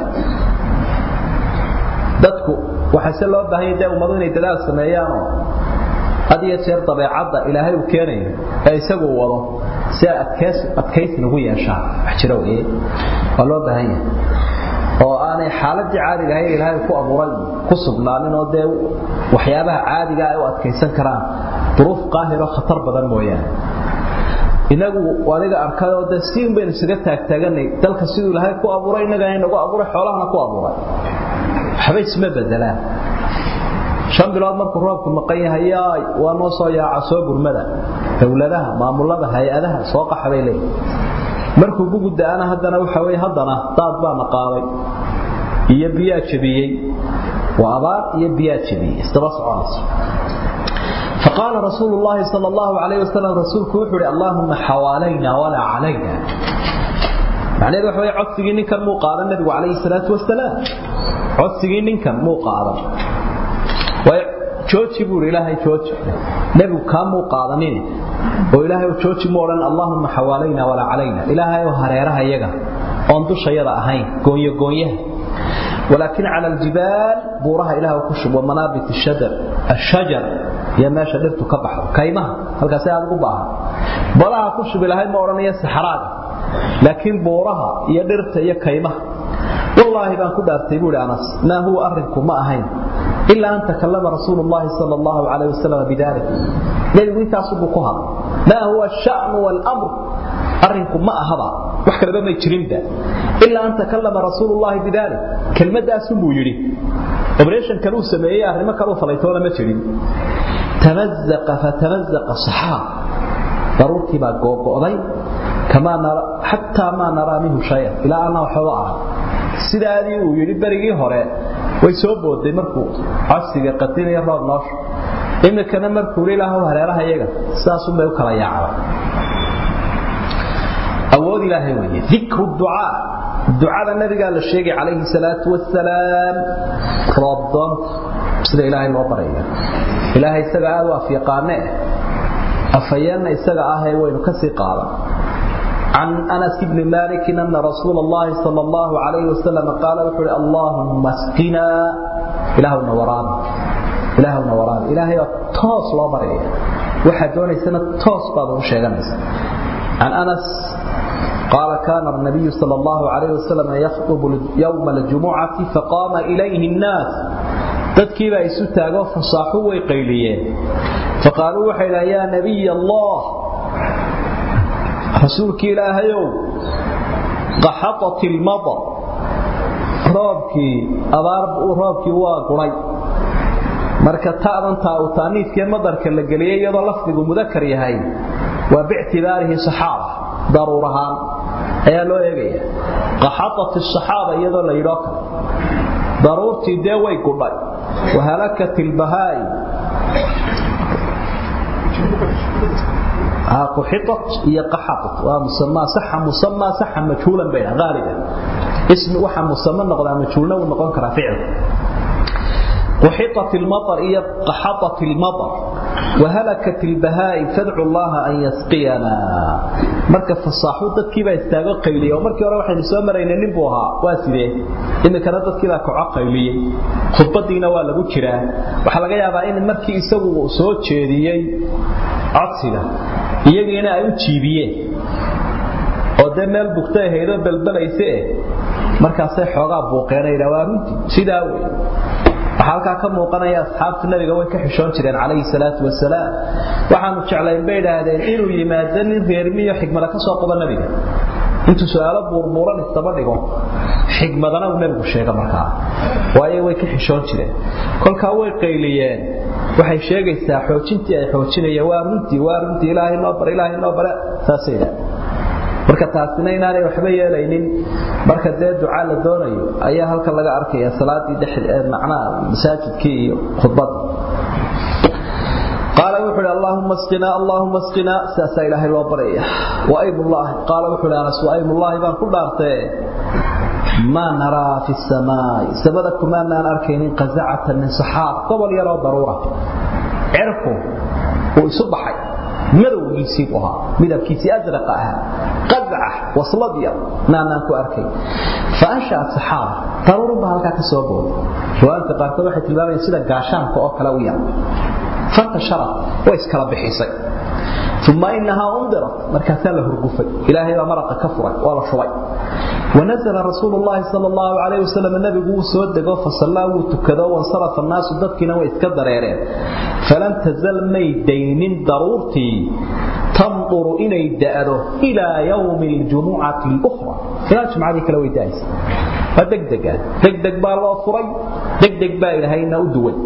dadku waxa loo baahan yahay ummadda inay dadaal sameeyaan hadiya jeer dabeecadda ilaahay uu keenay ee isagu wado si adkays lagu yeeshaa wax jira weey waa loo baahan yahay oo aanay xaaladii caadiga ahayn ilaahay ku abuuray ku sugnaanin oo dee waxyaabaha caadiga ah ay u adkaysan karaan duruuf qaahiro khatar badan mooyaan inagu waliga arkayo dadsiin been isaga taagtaaganay dalka sidoo ilaahay ku abuuray inaga inagu abuuray xoolaha ku abuuray xabays ma bedelaan shan bilood markuu roobku maqan yahay waa noo soo yaaca soo gurmada dawladaha maamulada hay'adaha soo qaxbay leeyahay markuu ugu daana haddana waxa way haddana daad baa naqaaday iyo biya jabiyay waa abaar iyo biya jabiyay istabasocon فقال رسول الله صلى الله عليه وسلم رسولك وحوري اللهم حوالينا ولا علينا معنى ذلك وحوري عدسيين كان موقعا النبي عليه الصلاة والسلام عدسيين كان موقعا وشوتي بور إلهي شوتي نبي كان موقعا وإلهي وشوتي مورا اللهم حوالينا ولا علينا إلهي وهريرها يقع وانتو شيئا أهين قوية ولكن على الجبال بورها إلهي وكشب ومنابت الشجر يا ما شدرت كبح كيمه halka ay ugu baahan balaha ku shubilahay ma oranaya saxaraad laakiin booraha iyo dhirta iyo kaymaha wallahi baan ku dhaartay buuri Anas ma huwa arinku ma ahayn illa an takallama rasuulullaahi sallallahu alayhi wasallam bidalik leeyahay intaas uu ku hadlay ma huwa sha'n wal amr arinku ma ahaba wax kale ma jirinba illa an takallama rasuulullaahi bidalik kelmadaas uu yiri operation kale uu sameeyay arimo kale uu falaytoona ma jirin تمزق فتمزق الصحاب ضرورتي با غوغوداي كما نرى حتى ما نرى منه شيء الى ان وحوا sidaadii uu yiri barigii hore way soo booday markuu casiga qatinaya roob noosh imikana markuu ilaahay hareeraha iyaga saas uu kala yaacay awood ilaahay weeye dhikru du'a du'ada nabiga la sheegay calayhi salaatu wassalaam rabban sida ilaahay loo barayo ilaahay isaga aad waa fiiqaane afayana isaga ah ee waynu ka sii qaadan عن أنس بن مالك أن رسول الله صلى الله عليه وسلم قال اللهم اسقنا إلهنا وران إلهي توس لا بري واحد دوني سنة توس بعض الشيء عن أنس قال كان النبي صلى الله عليه وسلم يخطب يوم الجمعة فقام إليه الناس dadkii baa isu taago fasaaxo way qayliyeen faqaalu waxa ya nabiy allah rasuulki ilaahayow qahatat almadar roobki waa guray marka taadanta uu taaniifkee madarka la galiyay iyadoo lafdigu mudakar yahay waa bi'tibaarihi saxaaba daruurahan ayaa loo eegaya qahatat as-saxaaba iyadoo la yiraahdo daruurtii dee way gudhay وهلكت البهائم قحطت هي قحطت ومسمى صح مجهولا بين غالبا اسم وحا مسمى نقضى مجهولا ونقضى كرا فعل قحطت المطر هي قحطت المطر وهلكت البهائم فادعوا الله أن يسقينا marka fasaaxu dadkii baa istaago qayliyo markii hore waxay soo marayeen nin buu ahaa waa sidee in kana dadkii la kaco qayliyay khudbadiina waa lagu jiraa waxa laga yaabaa in markii isagu soo jeediyay codsiga iyagiina ay u jiibiyeen oo meel bugtay haydo balbalayse markaas ay xoogaa buuqeenay rawaantii sidaa weey halka ka muuqanaya asxaabta nabiga way ka xishoon jireen calayhi salaatu wasalaam waxaanu jeclayn bay yiraahdeen inuu yimaado nin reermiyo xigmada ka soo qodan nabiga intuu su'aalo buurbuuran istaba dhigo xigmadana uu nabigu sheegay markaa way ka xishoon jireen kolka way qayliyeen waxay sheegaysaa xoojintii ay xoojinayeen waa runtii ilaahay noo bar taasayda marka taasina inaanay waxba yeelaynin marka dee duca la doonayo ayaa halka laga arkaya salaadii dhexdeeda macnaa masaajidkii iyo khudbada قال وحول اللهم اسقنا ساسا إلهي وبرئيه وأيم الله قال وحول أنس وأيم الله بان كل أرتيه ما نرى في السماء سبدكم ما نركين قزعة من سحاب قبل يرى ضرورة عرفوا ويصبحي مدو يسيبها مدو كيسي أزرقها قزعة وصلدية ناناكو أركين فأنشأت سحاب ضرورة بهالكا تسوبون وأنت قارت واحد الباب يسيدك قاشان فأوكلاويا فانتشرت وإسكرت بحيصي ثم إنها أنظرت مركزا له رقفي إلهي مرق كفرا ولا شوي ونزل رسول الله صلى الله عليه وسلم النبي قوس ودقوا فصلاه وتكذوا وانصرف الناس ودكنا وإسكدر يرين فلم تزل ميدين ضرورتي تنظر إلى الدائره إلى يوم الجمعة الأخرى فلاش معاذيك لو يدايس فدقدق بالله فري دقدق بالهينا ودوي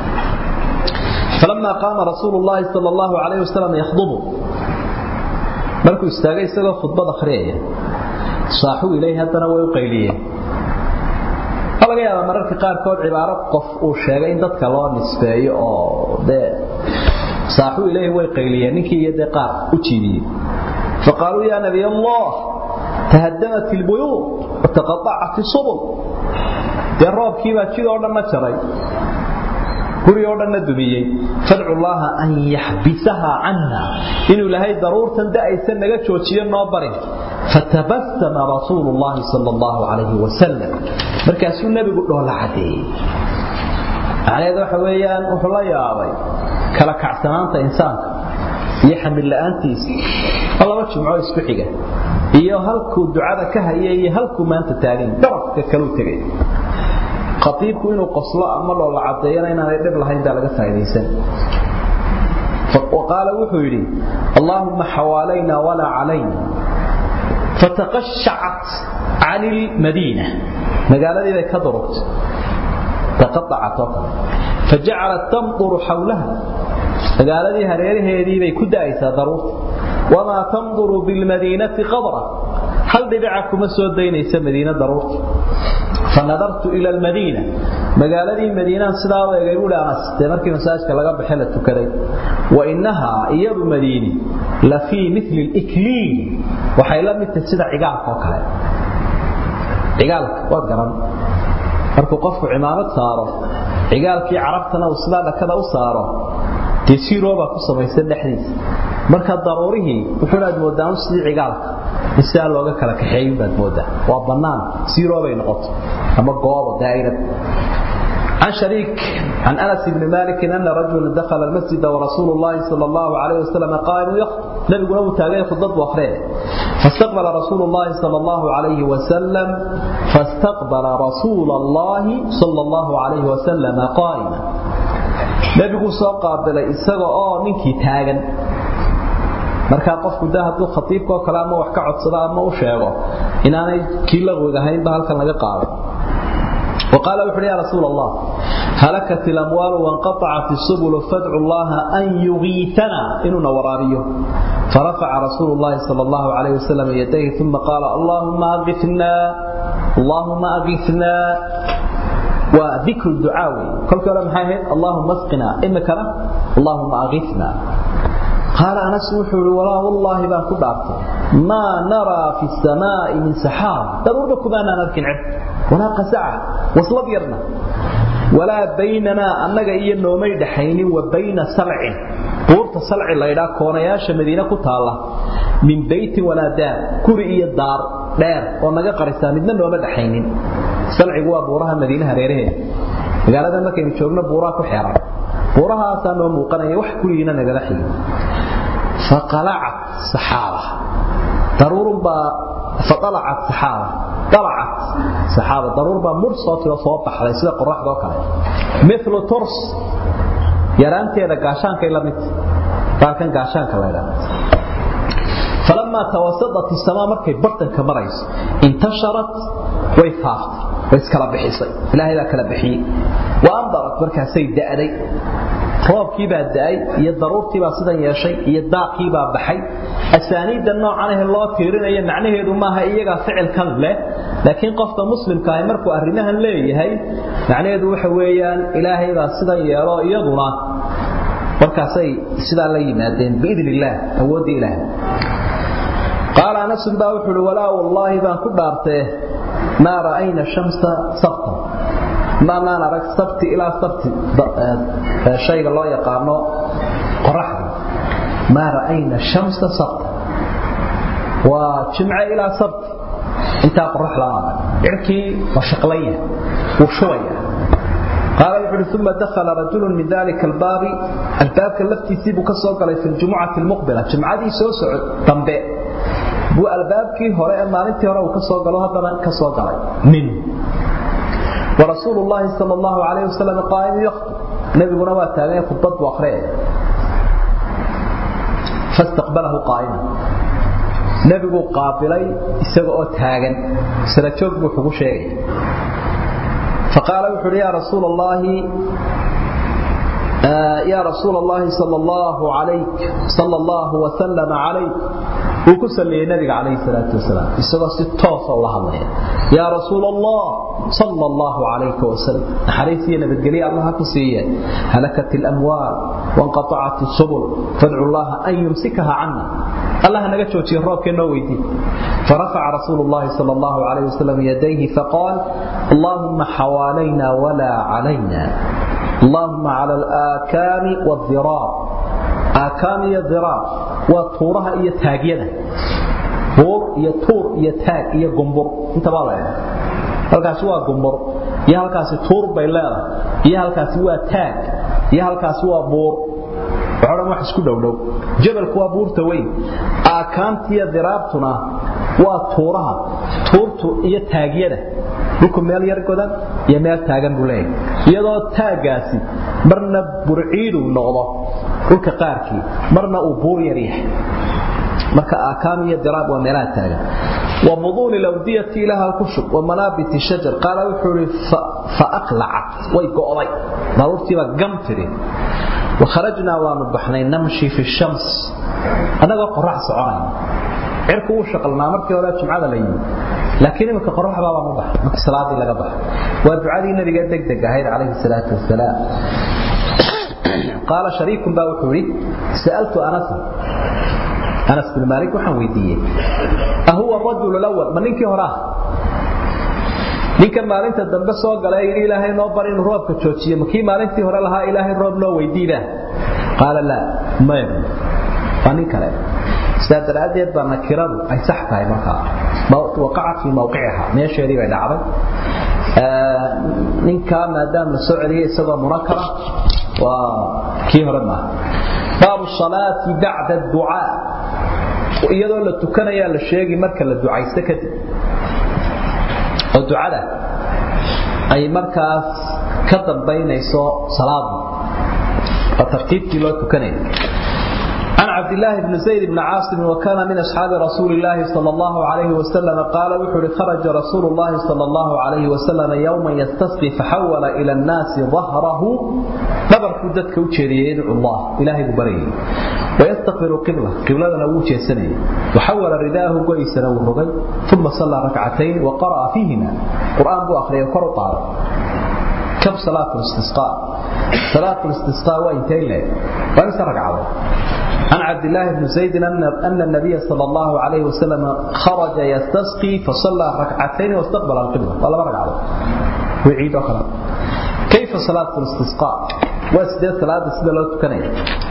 فلما قام رسول الله صلى الله عليه وسلم يخطبه markuu istaagay isagoo khudbada akhriyay saaxu ilayha hadana way qeyliyeen laga yaabaa mararka qaar kood cibaaro qof uu sheegay in dadka loo nisbeeyo oo saaxu ilayhi way qeyliyeen ninkii iyo qaar u jiidiyay faqaalu ya nabiy allah tahaddamat albuyut wa taqatta'at as-subul darabkii baa jidoo dhan ma jaray كوري أوردنا دمية فدعوا الله أن يحبسها عنا إنه لهي ضرورة دائي سنة شوشيا نابرين فتبسم رسول الله صلى الله عليه وسلم مركز النبي يقول له العدي على ذو حويان وحلا يا أبي كلا كعسنانة إنسان يحمل لأنتيس الله ما تشمعوا يسبحيك إياه هلكو دعاء كهي هلكو ما أنت تالين درك كلو تغير خطيبku inuu qoslo ama loo la cadeeyana inaanay dhib lahayn baa laga faa'iideysan وقال wuxuu yiri اللهم حوالينا ولا علينا فتقشعت عن المدينة magaaladii bay ka durugtay تقطعت فجعلت تمطر حولها magaaladii hareeraheedii bay ku daaysaa daruur وما تمطر بالمدينة قبرة هل دبعكم soo daynaysa مدينة daruur فنظرت إلى المدينة مقالة المدينة سلاوة يقول أنس تمركي مساجك لقب بحلة كذي وإنها إياب المدينة لفي مثل الإكليل وحيلام التسيد عقالك وكذا عقالك وقرن أركو قف عمامة صاره عقالك عرفتنا وصلنا كذا وصاره تسيروا بقصة ما يصير حديث مركز ضروري وحنا المودان سيد عقالك إنسان لوجا كلا كحيم بدموده وبنان سيروا بين قط أما قوة دائرة عن شريك عن أنس بن مالك أن رجل دخل المسجد ورسول الله صلى الله عليه وسلم قائم يخطب نبي يقول تاجي خطبة وأخرين فاستقبل رسول الله صلى الله عليه وسلم قائما نبي يقول قابل إسقى نكي تاجن marka qofku daahadu khatiibka oo kala ama wax ka codsada ama u sheego inaanay kiila wadahayn ba halkan laga qaado وقال وحري يا رسول الله هلكت الأموال وانقطعت السبل فادعوا الله أن يغيثنا إننا وراريه فرفع رسول الله صلى الله عليه وسلم يديه ثم قال اللهم أغثنا وذكر الدعاء كل كلام حاهد اللهم اسقنا إنك اللهم أغثنا قال أنس وحول ولا والله ما كدعت ما نرى في السماء من سحاب ضروركم أنا نركن عد ولا قسعة وصلب يرنا ولا بيننا أنك إيا النومي دحيني وبين سلع قورت سلع الله إلا كونياش مدينة كتالة من بيت ولا دار كوري الدار دار وأنك قرسان مدينة النومي دحيني سلع قوى بورها مدينة هريرين قال هذا ما كان يشعرنا بورها كحيرا بورها سانو موقنا وحكولينا نقلحي فقلعت سحابة ضرور فطلعت سحابة طلعت سحابة ضرور مرصة وصوبة حليس ذا قرح ذوكا مثل ترس يرانتي هذا قاشانك إلا مت فكان قاشانك إلا فلما توسطت السماء مركي برتن كمريس انتشرت ويفافت ويسكرب بحيصي إلهي ذا كلب بحي وأنظرت مركها سيد دائري roobkii baa daay iyo daruurtii baa sidan yeeshay iyo daaqii baa baxay asaaniida noocan ah loo tiirinayo macnaheedu maaha iyaga ficil kan leh laakiin qofka muslimka ah markuu arrimahan leeyahay macnaheedu waxa weeyaan ilaahay baa sida yeelo iyaguna markaasay sida la yimaadeen biidnillah awood ilaahay qaal anas baa wuxuu walaa wallahi baan ku dhaartay ma raayna shamsa sabta ma narak sabti ila sabti shayga loo yaqaano qoraxda ma raayna shamsa sabta wa jum'a ila sabt inta qorax la irki wa shaqlaya wa shawaya قال يقول ثم دخل رجل من ذلك الباب كلفتي سيبو كسو غلي في الجمعه المقبله جمعتي سو سعود دنبه بو البابكي هره مالنتي هره كسو غلو هدنا كسو غلي من ورسول الله صلى الله عليه وسلم قائم يخطب نبينا وا تاغay khudbad buu akhriye فاستقبله قائما nabigu qaabilay isaga oo taagan sida joog buu ugu sheegay فقال يا رسول الله صلى الله وسلم عليك وكسلي النبي عليه الصلاة والسلام يسوى ستوصى الله يا رسول الله صلى الله عليه وسلم حريثي نبي القليل الله كسيا هلكت الأموال وانقطعت السبل فادعوا الله أن يمسكها عنا الله نجتشو تيروك نويتي فرفع رسول الله صلى الله عليه وسلم يديه فقال اللهم حوالينا ولا علينا اللهم على الآكام والذراب آكام الذراب وطورها هي تاجينة طور هي طور هي تاج هي جمبر انت بالله halkaas waa gumbur iyo halkaas tuur bay leedahay iyo halkaas waa taag iyo halkaas waa buur waxaan wax isku dhowdhow jabalku waa buurta weyn aakaantiya diraabtuna waa tuuraha tuurtu iyo taagyada dhulku meel yar godan iyo meel taagan buu leeyahay iyadoo taagaasi marna burciidu noqdo dhulka qaarkii marna uu buur yar yahay marka aakaamiya diraab waa meelaha taagan ومضون الأودية لها الكشب ومنابت الشجر قال وحوري فأقلعت ويقعضي ضرورتي وقمتري وخرجنا ونبحنين نمشي في الشمس أنا قرح سعرين عركوا وشقلنا مركي ولا جمعة لين لكن مك قرح بابا مبح مك صلاة إلا قبح ودعالي النبي قد دق هيد عليه الصلاة والسلام قال شريك باوحوري سألت أنس بن مالك وحويديه أهو الرجل الأول من نينكي هراه نينكا مالنتا دنبه سو غلا إلهي نو برين روبك جوجيه مكي مالنتي هره لها إلهي روب نو ويديده قال لا ما يبني فاني كلام سادراديد با نكرد اي صح tahay marka وقعت في موقعها meesheedii bay dhacday ninka maadaama la soo celiyay isagoo murakara waa kii hore ma باب الصلاة بعد الدعاء iyadoo la tukanaya la sheegi marka la ducaysto kadib oo ducada ay markaas ka dambeynayso salaada tartiibtii loo tukanayo عن عبد الله بن زيد بن عاصم وكان من أصحاب رسول الله صلى الله عليه وسلم قال وحر خرج رسول الله صلى الله عليه وسلم يوما يستسقي فحول إلى الناس ظهره نظر كدتك وشيري يدعو الله إلهي ببريه ويستقبل قبلة نووش السنة وحول رداه قيسا والرغي ثم صلى ركعتين وقرأ فيهما قرآن بو أخرى يقرأ طارق كم صلاة الاستسقاء صلاة الاستسقاء وإنتين له وإنسى ركعه عن عبد الله بن زيد أن النبي صلى الله عليه وسلم خرج يستسقي فصلى ركعتين واستقبل القبلة قال بركعه ويعيد أخرى كيف صلاة الاستسقاء واسدى صلاة السلوات كنية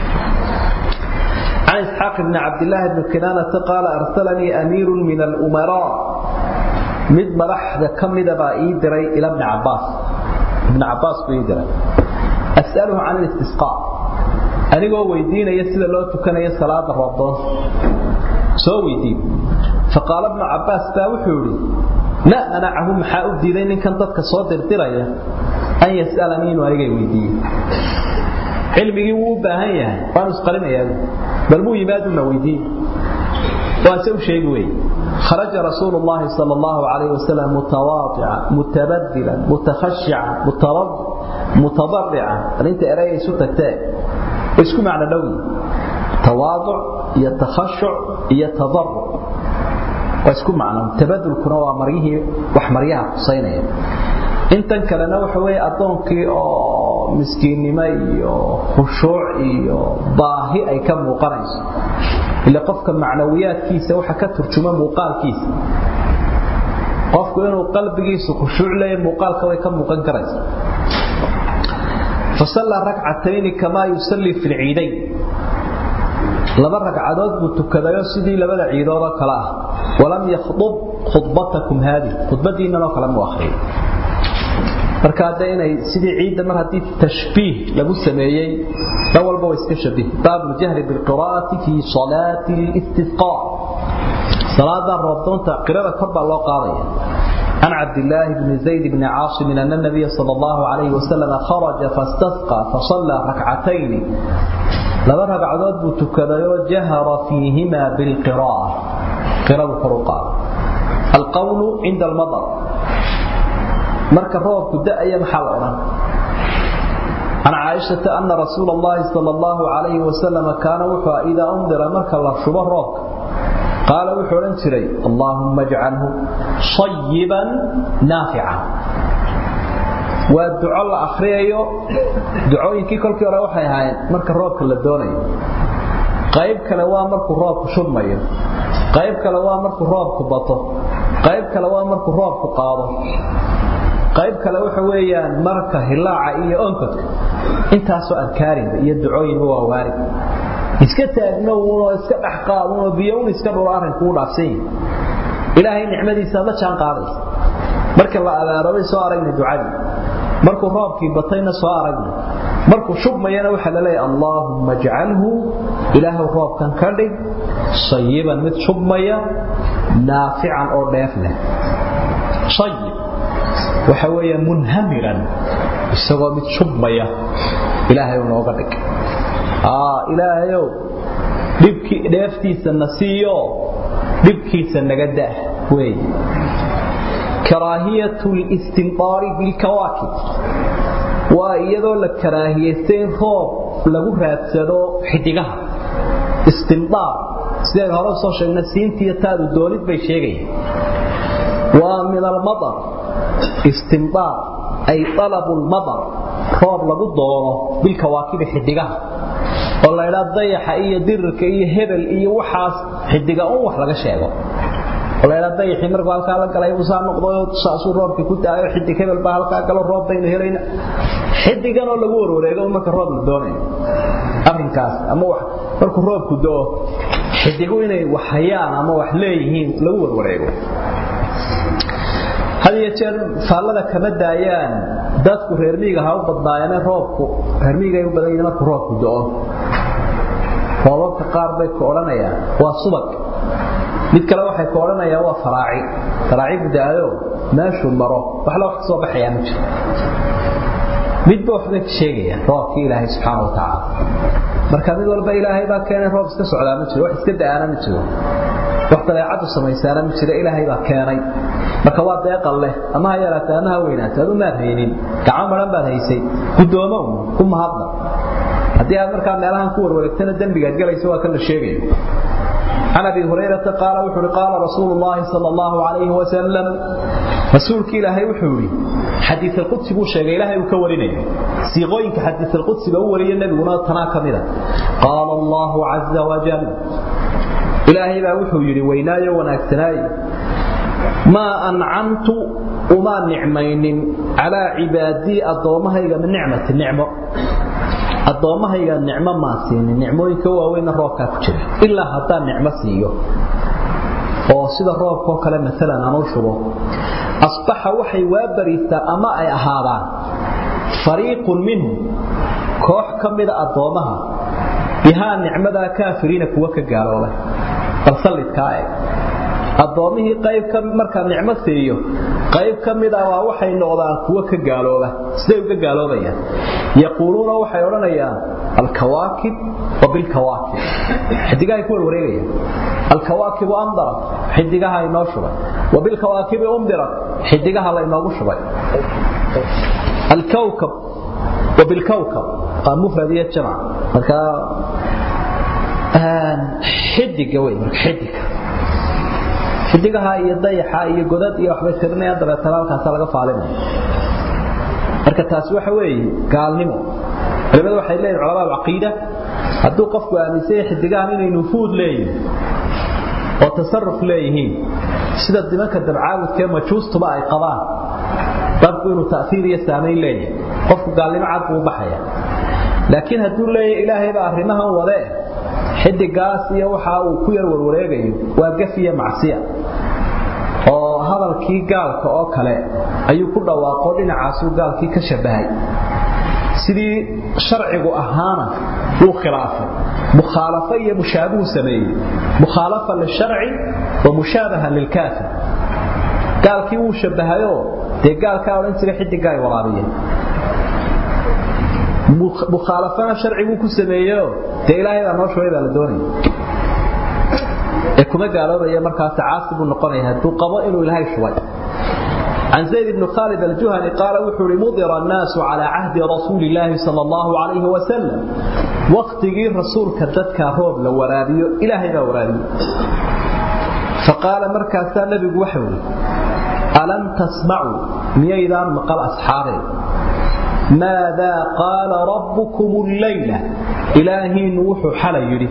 عن إسحاق بن عبد الله بن كنانة قال أرسلني أمير من الأمراء مد مرح كم دبا إيدري إلى ابن عباس بإيدري أسأله عن الاستسقاء أنيقو ويدين يسل الله تكني صلاة الرضا سو ويدين فقال ابن عباس باوحوري لا منعهم حاء الدين إن كان ضدك صوت الدرية أن يسألني وأنيقو ويدين علمي وباهية وأنس قلنا يا بل مو يبادنا ويدين وأسوي شيء قوي خرج رسول الله صلى الله عليه وسلم متواضعا متبدلا متخشعا متضرعا أنت أرأي سوتك تاء اسكو معنى نوي تواضع iyo takhashuc iyo tadarruc واسكو معنا تبادل كنا ومريه وحمريها حسينيه intan kalena waxa weey adoonkii oo miskiinimo iyo khushuuc iyo baahi ay ka muuqanayso ila qofka macnawiyaadkiisa waxa ka turjuma muuqaalkiisa qofku inuu qalbigiisu khushuuc leeyahay muuqaalka way ka muuqan karaysaa fasalla rak'atayn kama yusalli fi al-eidayn laba ragcadood buu tukadayo sidii labada ciidood kala ah walam yakhdub khutbatakum hadi khutbadiina loo kala muakhir marka inay sidii ciid mar hadii tashbiih lagu sameeyay dawalba iska shabih baab jahri bil qiraa'ati fi salati al-istisqa salada roobdoonta qiraa'ada korba loo qaadaya عن عبد الله بن زيد بن عاصم أن النبي صلى الله عليه وسلم خرج فاستسقى فصلى ركعتين لما ركعتين بتكذا جهر فيهما بالقراءة قراءة القرآن القول عند المطر مركب روب تبدأ أيام حلقنا عن عائشة أن رسول الله صلى الله عليه وسلم كان وحى إذا أنذر مركب شبه روك قال وحولن سري اللهم اجعله صيبا نافعا والدعاء الأخرية دعوينك كل كي روحي هاي مركب روك اللي دوني قيب كلوا مركب روك شمية قيب كلوا مركب روك بطه قيب كلوا مركب روك قاضه قيب كلوا حويا مركب هلاعة إيه أنكت انت سؤال كارم يدعوين هو وارد iska taagno oo iska dhaxqaadno biyo iska dhuraaran ku dhaafsay ilaahay nicmadiisa la jaan qaaday marka la adeeray soo aragna ducada markuu roobkii batayna soo aragna markuu shubmayna waxa la leeyahay Allahumma ij'alhu ilaahu roobkan ka dhig sayiban mid shubmaya naafi'an oo dheefna sayib waxa weeye munhamiran isagoo mid shubmaya ilaahay uu nooga dhig ilaahayow dibki dheeftiisa nasiyo dibkiisa naga daa way karaahiyatul istinqar bil kawaakib waa iyadoo la karaahiyeystay roob lagu raadsado xidigaha istinqar sidee hore soo sheegnay siintiya taadu doonid bay sheegayaan waa min al-madar istinqar ay talabul madar roob lagu doono bil kawaakib xidigaha oo la ila dayaxa iyo dirka iyo hebel iyo waxaas xidiga oo wax laga sheego oo la ila dayaxi markuu halka la galay uu soo noqdo saasu roobki ku daayo xidig hebel baa halka galo roob bayna helayna xidigan oo lagu wareego marka roob la doonayo arrinkaas ama wax markuu roobku doo xidigu inay waxayaan ama wax leeyihiin lagu wareego hadiya jeer faalada kama daayaan dadku reer miyiga ha u badnaayeen roobku reer miyiga ay u badan yihiin marka roobku doo roobka qaar bay ku oranayaan waa subag mid kale waxay ku oranayaan waa faraaci budaayo meeshu maro wax la wax soo baxaya ma jiro mid baa wax ka sheegaya roobka ilaahay subhanahu wa ta'ala marka mid walba ilaahay baa keenay roob iska socdaa ma jiro wax iska daana ma jiro wax dabeecad samaysaana ma jiro ilaahay baa keenay marka waa deeqal leh ama ha yaraatay ama ha weynaato adu ma haynin gacan maran baad haysay gudoomo ku mahadna hadii aad markaa meelahan ku warwareegtana dambiga galayso waa kala sheegay عن أبي هريرة قال وحوري قال رسول الله صلى الله عليه وسلم رسولك إلهي وحوري حديث القدس بو شيء إلهي وكوريني سيغوينك حديث القدس بأولي النبي ونطنا كمدا قال الله عز وجل إلهي وحوري ويناي ونكتناي ما أنعمت وما نعمين على عبادي أضومها من نعمة النعمة أضومها النعمة ما سين النعمويك وين الروكا كجرا إلا حتى النعمة سيو وصيد الروكا كلا مثلا أنا وشبه أصبح وحي وابريستا أما أي أهابان فريق منهم كوح كمد أضومها بها النعمة كافرين كوكا قالوا له فصلت كائب أضومه قيب كم مركا نعمة سيو قيب كمدا وحي نقضان كوا كغالوبا سيده كغالوبيا يقولون وحي اورنيان الكواكب وبالكواكب حديغاي كو وريغيا الكواكب انظر حديغاها انو شبا وبالكواكب انظر حديغاها لا انو شبا الكوكب وبالكوكب مفرديه جمع marka xidiga way marka xidigaha iyo dayaxa iyo godad iyo waxba tirnaa dabeetana halkaas laga faalinay marka taas waxa weeye gaalnimo culimadu waxay leeyihiin culimada aqeeda hadduu qofku aaminsan xidigahan inay nufuud leeyihiin oo tasarruf leeyihiin sida dimanka dabcaawidka majuustuba ay qabaan dadku inuu taasiir iyo saameyn leeyahay qofku gaalnimo cad buu baxaya laakiin hadduu leeyahay ilaahay baa arrimahan wade xidigaas iyo waxa uu ku yar warwareegayo waa gafiya macsiya oo hadalkii gaalka oo kale ayuu ku dhawaaqo dhinacaas uu gaalkii ka shabahay sidii sharcigu ahaana uu khilaafay mukhalafa iyo mushaabihu sameeyay mukhalafa lisharci wa mushabaha lilkaafir gaalkii uu shabahayo de gaalka oran jiray xidiga ay waraabiyeen mukhalafana sharcigu ku sameeyo de ilaahay baa noo sheegay la doonay kuma gaaloobaya markaas caasib noqonaya haduu qabo inuu ilaahay shubay عن زيد بن خالد الجهني قال وحر مضر الناس على عهد رسول الله صلى الله عليه وسلم وقت غير رسول كددك روب لورابي إلهي لورابي فقال مركز النبي وحر ألم تسمعوا ميدان مقال أصحابه ماذا قال ربكم الليلة إلهي نوح حليري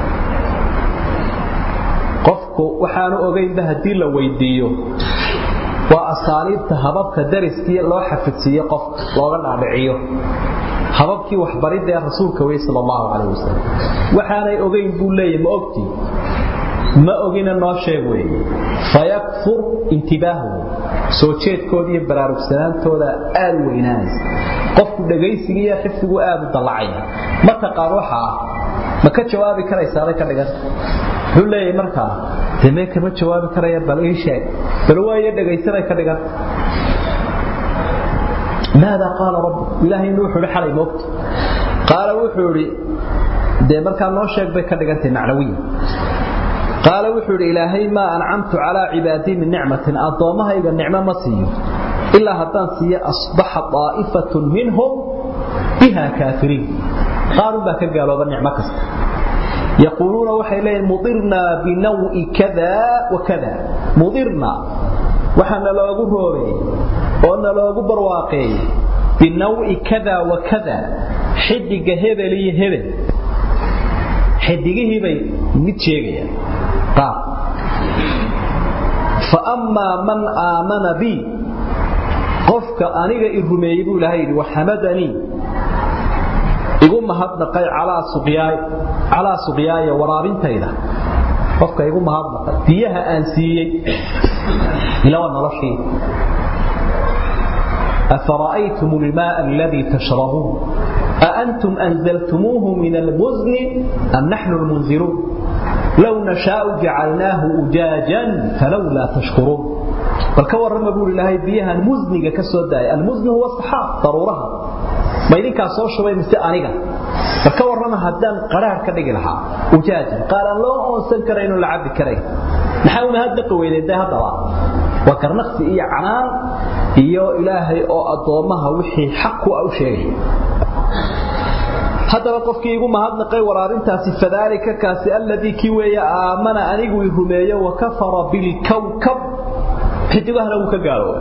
قفكو وحانو أغين بهدي لو ويديو وأساليب هبابك درسكي لو حفظيه قف لوغا دابعيو هبابكي waxbarida rasuulka way sallallahu alayhi wasallam waxaanay ogeyn buu leeyahay ma ogti ma ogina noo sheegay fayakfur intibaahu soo jeedkoodii iyo baraarugsanaantooda aad weynaanaysa qofku dhageysiga iyo xifdigu aad u dalacaya ma taqaan waxa ma ka jawaabi karaysaa ka dhigan xuleey markaa deemay kama jawaabi karaya bal ii sheeg bal way dhageysanay ka dhigan ماذا قال رب إلهي نوح لحالي موت قال وحوري دي مركا نو شيخ بي كدغنتي معنويه قال وحوري إلهي ما أنعمت على عبادي من نعمة أضامها إذا النعمة مصير إلا هتان سي أصبح طائفة منهم بها كافرين قالوا بك قالوا بالنعمة كست يقولون وحي إليه مضرنا بنوء كذا وكذا مضرنا وحنا لو أقول وأن لو أقول واقعي بنوع كذا وكذا حدق هبل هبل حدقه هبل متشيغيا قال فأما من آمن بي قفك أنيق إرميب لهيد وحمدني يقول مهدنا قي على سقياي ورابين تيدا قفك يقول مهدنا فيها أنسيي لو أن رشي أفرأيتم الماء الذي تشربون أأنتم أنزلتموه من المزن أم نحن المنزلون لو نشاء جعلناه أجاجا فلولا تشكرون فالكور رمى بقول الله بيها المزن كسوداء المزن هو الصحاب ضرورها ما يدينك أصور شوية مستأنيقا فالكور رمى هدان قرار كدق لها أجاجا قال الله أنسان كرين العبد كرين نحاول هذا قوين إذا طبعا وكرنقص إيا عنان إيا إلهي أو أضومها وحي حق أو شيء هذا وقفك يقول ما هذا نقي ورارين تاسي فذلك كاسي الذي كيوي آمن أنيقوا يهمي وكفر بالكوكب حتى له كقالوا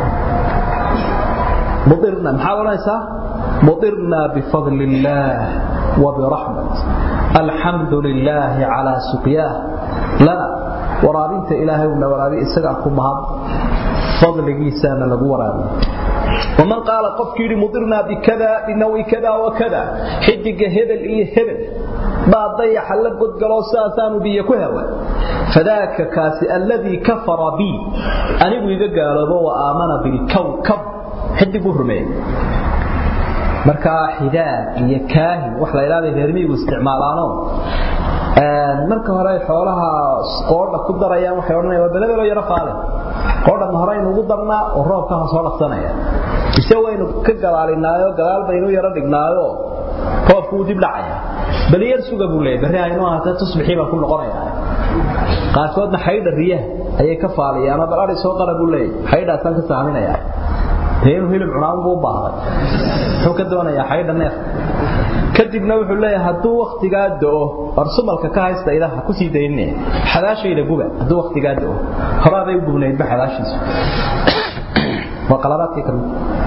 مضرنا محاولة إيسا مضرنا بفضل الله وبرحمة الحمد لله على سقياه لنا ورابنت إلهي ونورابي إساقكم مهد فضل جيسان لغورابي ومن قال قفكيري مضرنا بكذا بنوع كذا وكذا حدق هبل إيه هبل بعد ضيح اللبقد قلوساتان بي كهوة فذاك كاسي الذي كفر بي أنه إذا قالوا وآمن بالكوكب حدقوا رمين مركا حداد يكاهي وحلا إلهي هرمي واستعمالانه marka hore xoolaha qoorda ku darayaan waxay oranayaan waa balada yara qaale qoorda hore inuu ugu darnaa oo roobka soo dhaqsanaya isagoo ka galaalinaayo galaal baynu yara dhignaayo roobku dib dhacaya bal yar suga buu leeyahay bari aynu ahata tusbixi ba ku noqonaya qaaswadna xayda riyaha ayay ka faaliyaan ama bal soo qara buu leeyahay xayda san ka saaminaya teen hilib cunaan buu baahay wuxuu ka doonayaa xayda neef kadibna wuxuu leeyahay hadduu waqtigaa da'o arsumalka ka haysta idaha ku sii daynay xadaashayda guba hadduu waqtigaa da'o horaaday u gubnayd ba xadaashiisu waa qaladaadkii kamid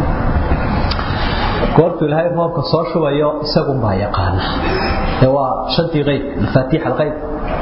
goortu ilaahay roobka soo shubayo isagu ma yaqaan waa shantii qayb mafaatiix alqayb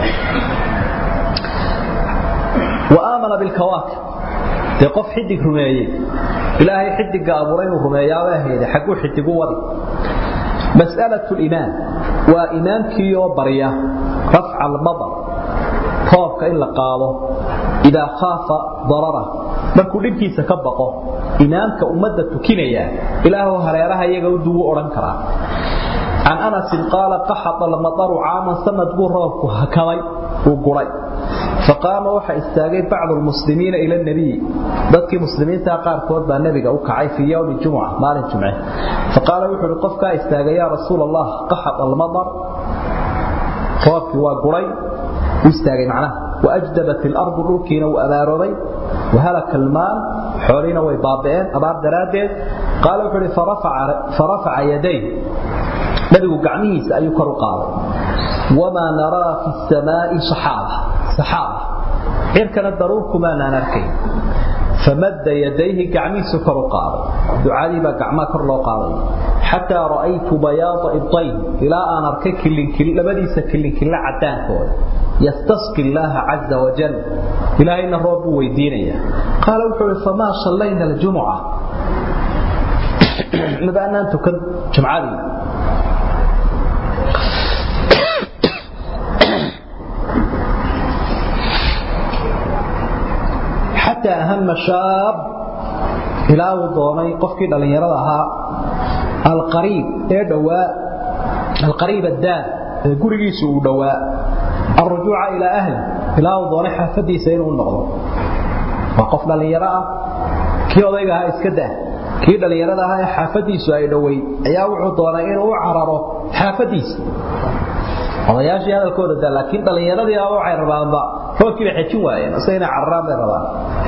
wa aamana bil kawaakib qof xidig rumeeyay ilaahay xidiga abuuray inuu rumeeyaa baaheeda xaqu xidigu wadi mas'alatu al-iman wa imaankiyo bariya raf'a al-madar roobka in la qaado ida khafa darara markuu dhibkiisa ka baqo imaamka ummadda tukinaya ilaahu hareeraha iyaga u duwo oran kara an anas qala qahata al-matar 'aama sanad roobku hakabay uu guray فقام وحا استاغي بعض المسلمين الى النبي dadkii muslimiinta qaar kood baa nabiga u kacay fi yawm jum'ah maalin jum'ah faqala wuxuu qofka istaagay ya rasuulallah qahab al-madar qofki waa guray istaagay macnaha waajdabat al-ard rukina wa abaaraday wa halaka al-maal xoolina way baabeen abaar daraadeed qala wuxuu farafa'a yadayhi nabigu gacmihiisa ayuu kor u qaaday wama nara fi as-samaa'i sahaba إركن الضرور كما نركي فمد يديه قعمي سكر قاضي دعالي بقعما كرلو قاضي حتى رأيت بياض إبطين إلى أن أركي كل لبديس كل عدان كون يستسقي الله عز وجل إلى أن الرب ويدينيا قال وحول فما صلينا الجمعة نبقى أن أنتم كنت جمعالي حتى أهم شاب إلى وضوني قفك دلنيرها القريب دواء القريب الدار قريس دواء الرجوع إلى أهل إلى وضوني حافدي سير النقض وقف دلنيرها كي وضيقها إسكده كي دلنيرها حافدي سير دوي أيا وضوني إنه عرره حافدي odayaashii hadalkooda daa laakiin dhalinyarada oo ay rabaanba roobkii waxay ku waayeen asayna carraab ay rabaan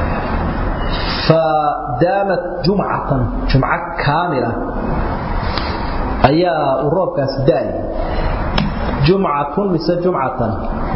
fadamat jum'atan jum'a kaamila ayaa roobkaas daay jum'atun misa jum'atan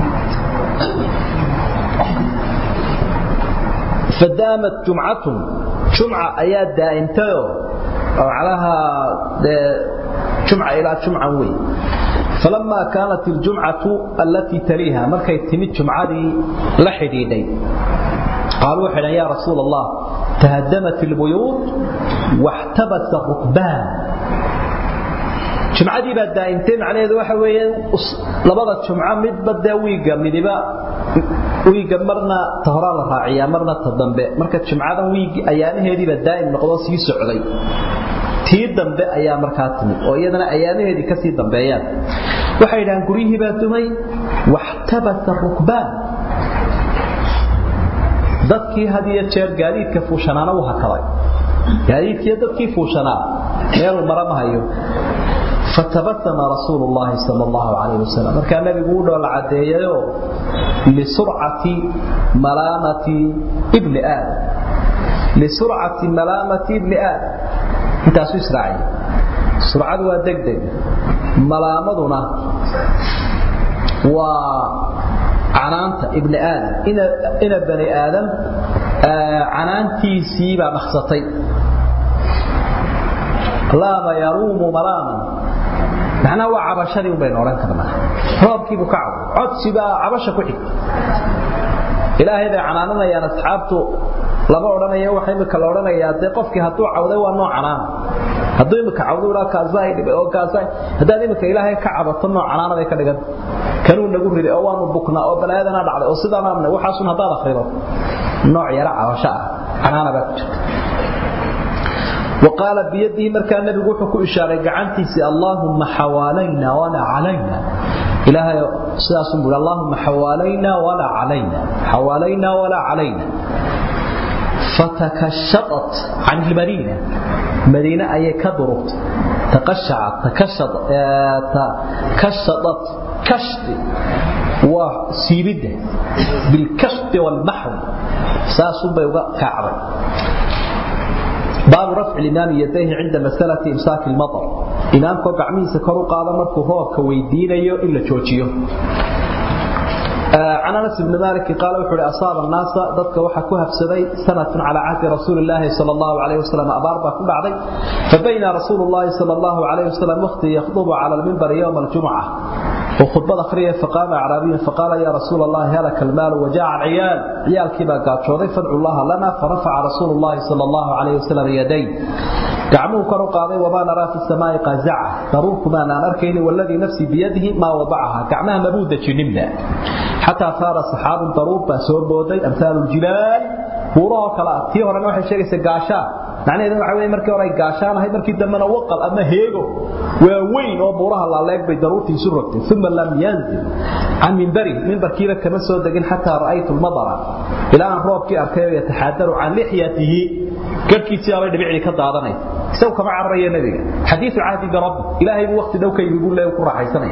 fadamat jum'atun jum'a ayaa daa'intayo alaha jum'a ila jum'a way فلما كانت الجمعة التي تليها مركي تمت جمعة لحديدي قالوا حين يا رسول الله تهدمت البيوت واحتبس الركبان جمعة دي بدأ انتين عليه ذو حوية لبضت جمعة مدبدا ويقا مرنا تهران الراعية مرنا التضنباء مركة جمعة ويقا أيامها دي بدأ النقضاء يسعلي tii dambe ayaa markaa timid oo iyadana ayaamaheedii ka sii dambeeyaan waxay dhahan guriyihii baa dumay waxtabasa rukbaan dadkii hadiya jeer gaadiidka fuushanaana u hakaday gaadiidkii dadkii fuushanaa meel maramahayo فتبسم رسول الله صلى الله عليه وسلم كان النبي يقول العدية لسرعة ملامة ابن آدم لسرعة ملامة ابن آدم انت اسرعي سرعه waa degdeg malaamaduna waa canaanta ibn aadam ina bani aadam canaantiisii baa baxsatay la yarumu malaman macna waa cabashadii u been oran karnaa roobkii buu ka codsiba cabasha ku xig ilaahay baa canaananayaan asxaabtu lama oranayo waxa imika la oranayaa de qofkii haduu cawday waa nooc canaan haduu imika cawday la kaasay oo kaasay hadaa imika ilaahay ka cabato nooc canaan ay ka dhigan kanuu nagu riday oo waanu bukna oo balaadana dhacday oo sidaana waxa sun hadaa akhrido nooc yara cabasha canaan baa jirta وقال بيده مركان النبي وحكو إشارة قعنتيسي اللهم حوالينا ولا علينا إلهي سياسم بقول اللهم حوالينا ولا علينا حوالينا ولا علينا فتكشطت عن المدينة مدينة أي كدرت تقشعت تكشطت كشط وسيبده بالكشط والمحو سياسم بيوغا باب رفع الإمام يديه عند مسألة إمساك المطر imaamku gacmihiisa kor u qaado markuu roobka weydiinayo in la joojiyo عن أنس بن مالك قال وحول أصاب الناس ضدك وحكوها بسدي سنة على عهد رسول الله صلى الله عليه وسلم أباربا كل بعضي فبين رسول الله صلى الله عليه وسلم مختي يخطب على المنبر يوم الجمعة وخطبة أخرية فقام أعرابي فقال يا رسول الله هلك المال وجاء العيال عيال كما قال شوضي فادعوا الله لنا فرفع رسول الله صلى الله عليه وسلم يديه دعموه كانوا قاضي وما نرى في السماء قازعة نروك ما نركين والذي نفسي بيده ما وضعها كعناها مبودة نمنا حتى صار صحاب ضروب بسور بودي أمثال الجبال وراء كلا تيه ورا نوح الشيء سجاشا معناه إذا عوي مركي وراء جاشان هاي مركي دمنا وقل أما هيجو ووين وبورها الله لك بضرورة سرت ثم لم ينزل عن منبر كيرة كما سودجين حتى رأيت المطر إلى أن روب كي أركيه يتحدث عن لحيته كركي سيارة بيعني كضاضني سو كما عرّي النبي حديث عهد برب إلهي بوقت دوكي يقول له يقرأ حيثنا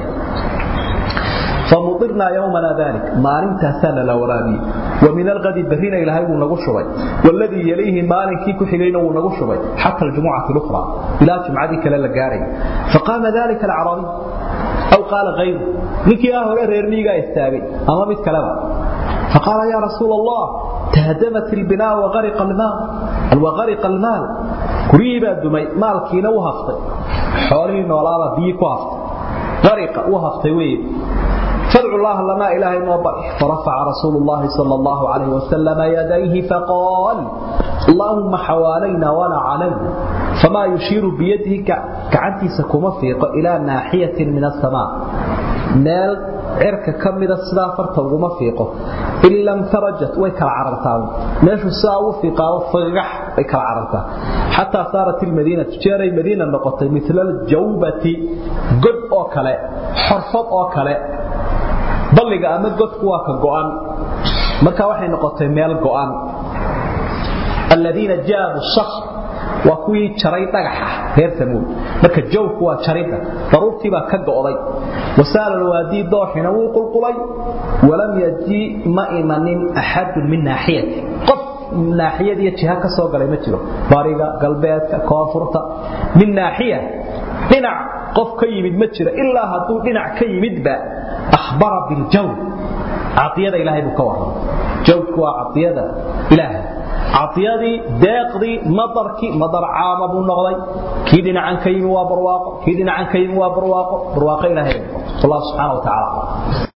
فمضرنا يومنا ذلك ما نمت سنة لورابي ومن الغد برينا إلى هاي ونقشبي والذي يليه مالك كيكو حلينا ونقشبي حتى الجمعة الأخرى إلى جمعة كلا لقاري فقام ذلك العربي أو قال غيره نكي ريرنيغا يستابي أما بيت كلامه فقال يا رسول الله تهدمت البناء وغرق المال قريبا دمي مالكينا وهفطي حوالين ولا بيك وهفطي غرق وهفطي وين فادعوا الله لنا إله الموضح فرفع رسول الله صلى الله عليه وسلم يديه فقال اللهم حوالينا ولا علينا فما يشير بيده كعنتي سكمفيق إلى ناحية من السماء نال عرك كمد السلافر توقم فيقه إلا انفرجت ويكال عررتاو ناشو ساو فيقا وفرح ويكال عررتا حتى صارت المدينة تجاري المدينة النقطة مثل الجوبة قد أوكالي حرفت أوكالي balliga ama godku waa ka go'an marka waxay noqotay meel go'an alladina jaabu shakh wa kuwii jaray dhagaxa reer Samuud marka jawku waa jarida daruurtii baa ka go'day wasaal alwadi dooxina wuu qulqulay walam yaji ma imanin ahad min nahiyati qof nahiyadii jiha ka soo galay ma jiro bariga galbeedka koonfurta min nahiya dhinac qof ka yimid ma jiro ilaa haduu dhinac ka yimid ba أخبر بالجو عطية إلهي بكوار جوك وعطية إلهي عطية داقضي مطر عام أبو النغضي كيدنا عن كيم وبرواق إلهي الله سبحانه وتعالى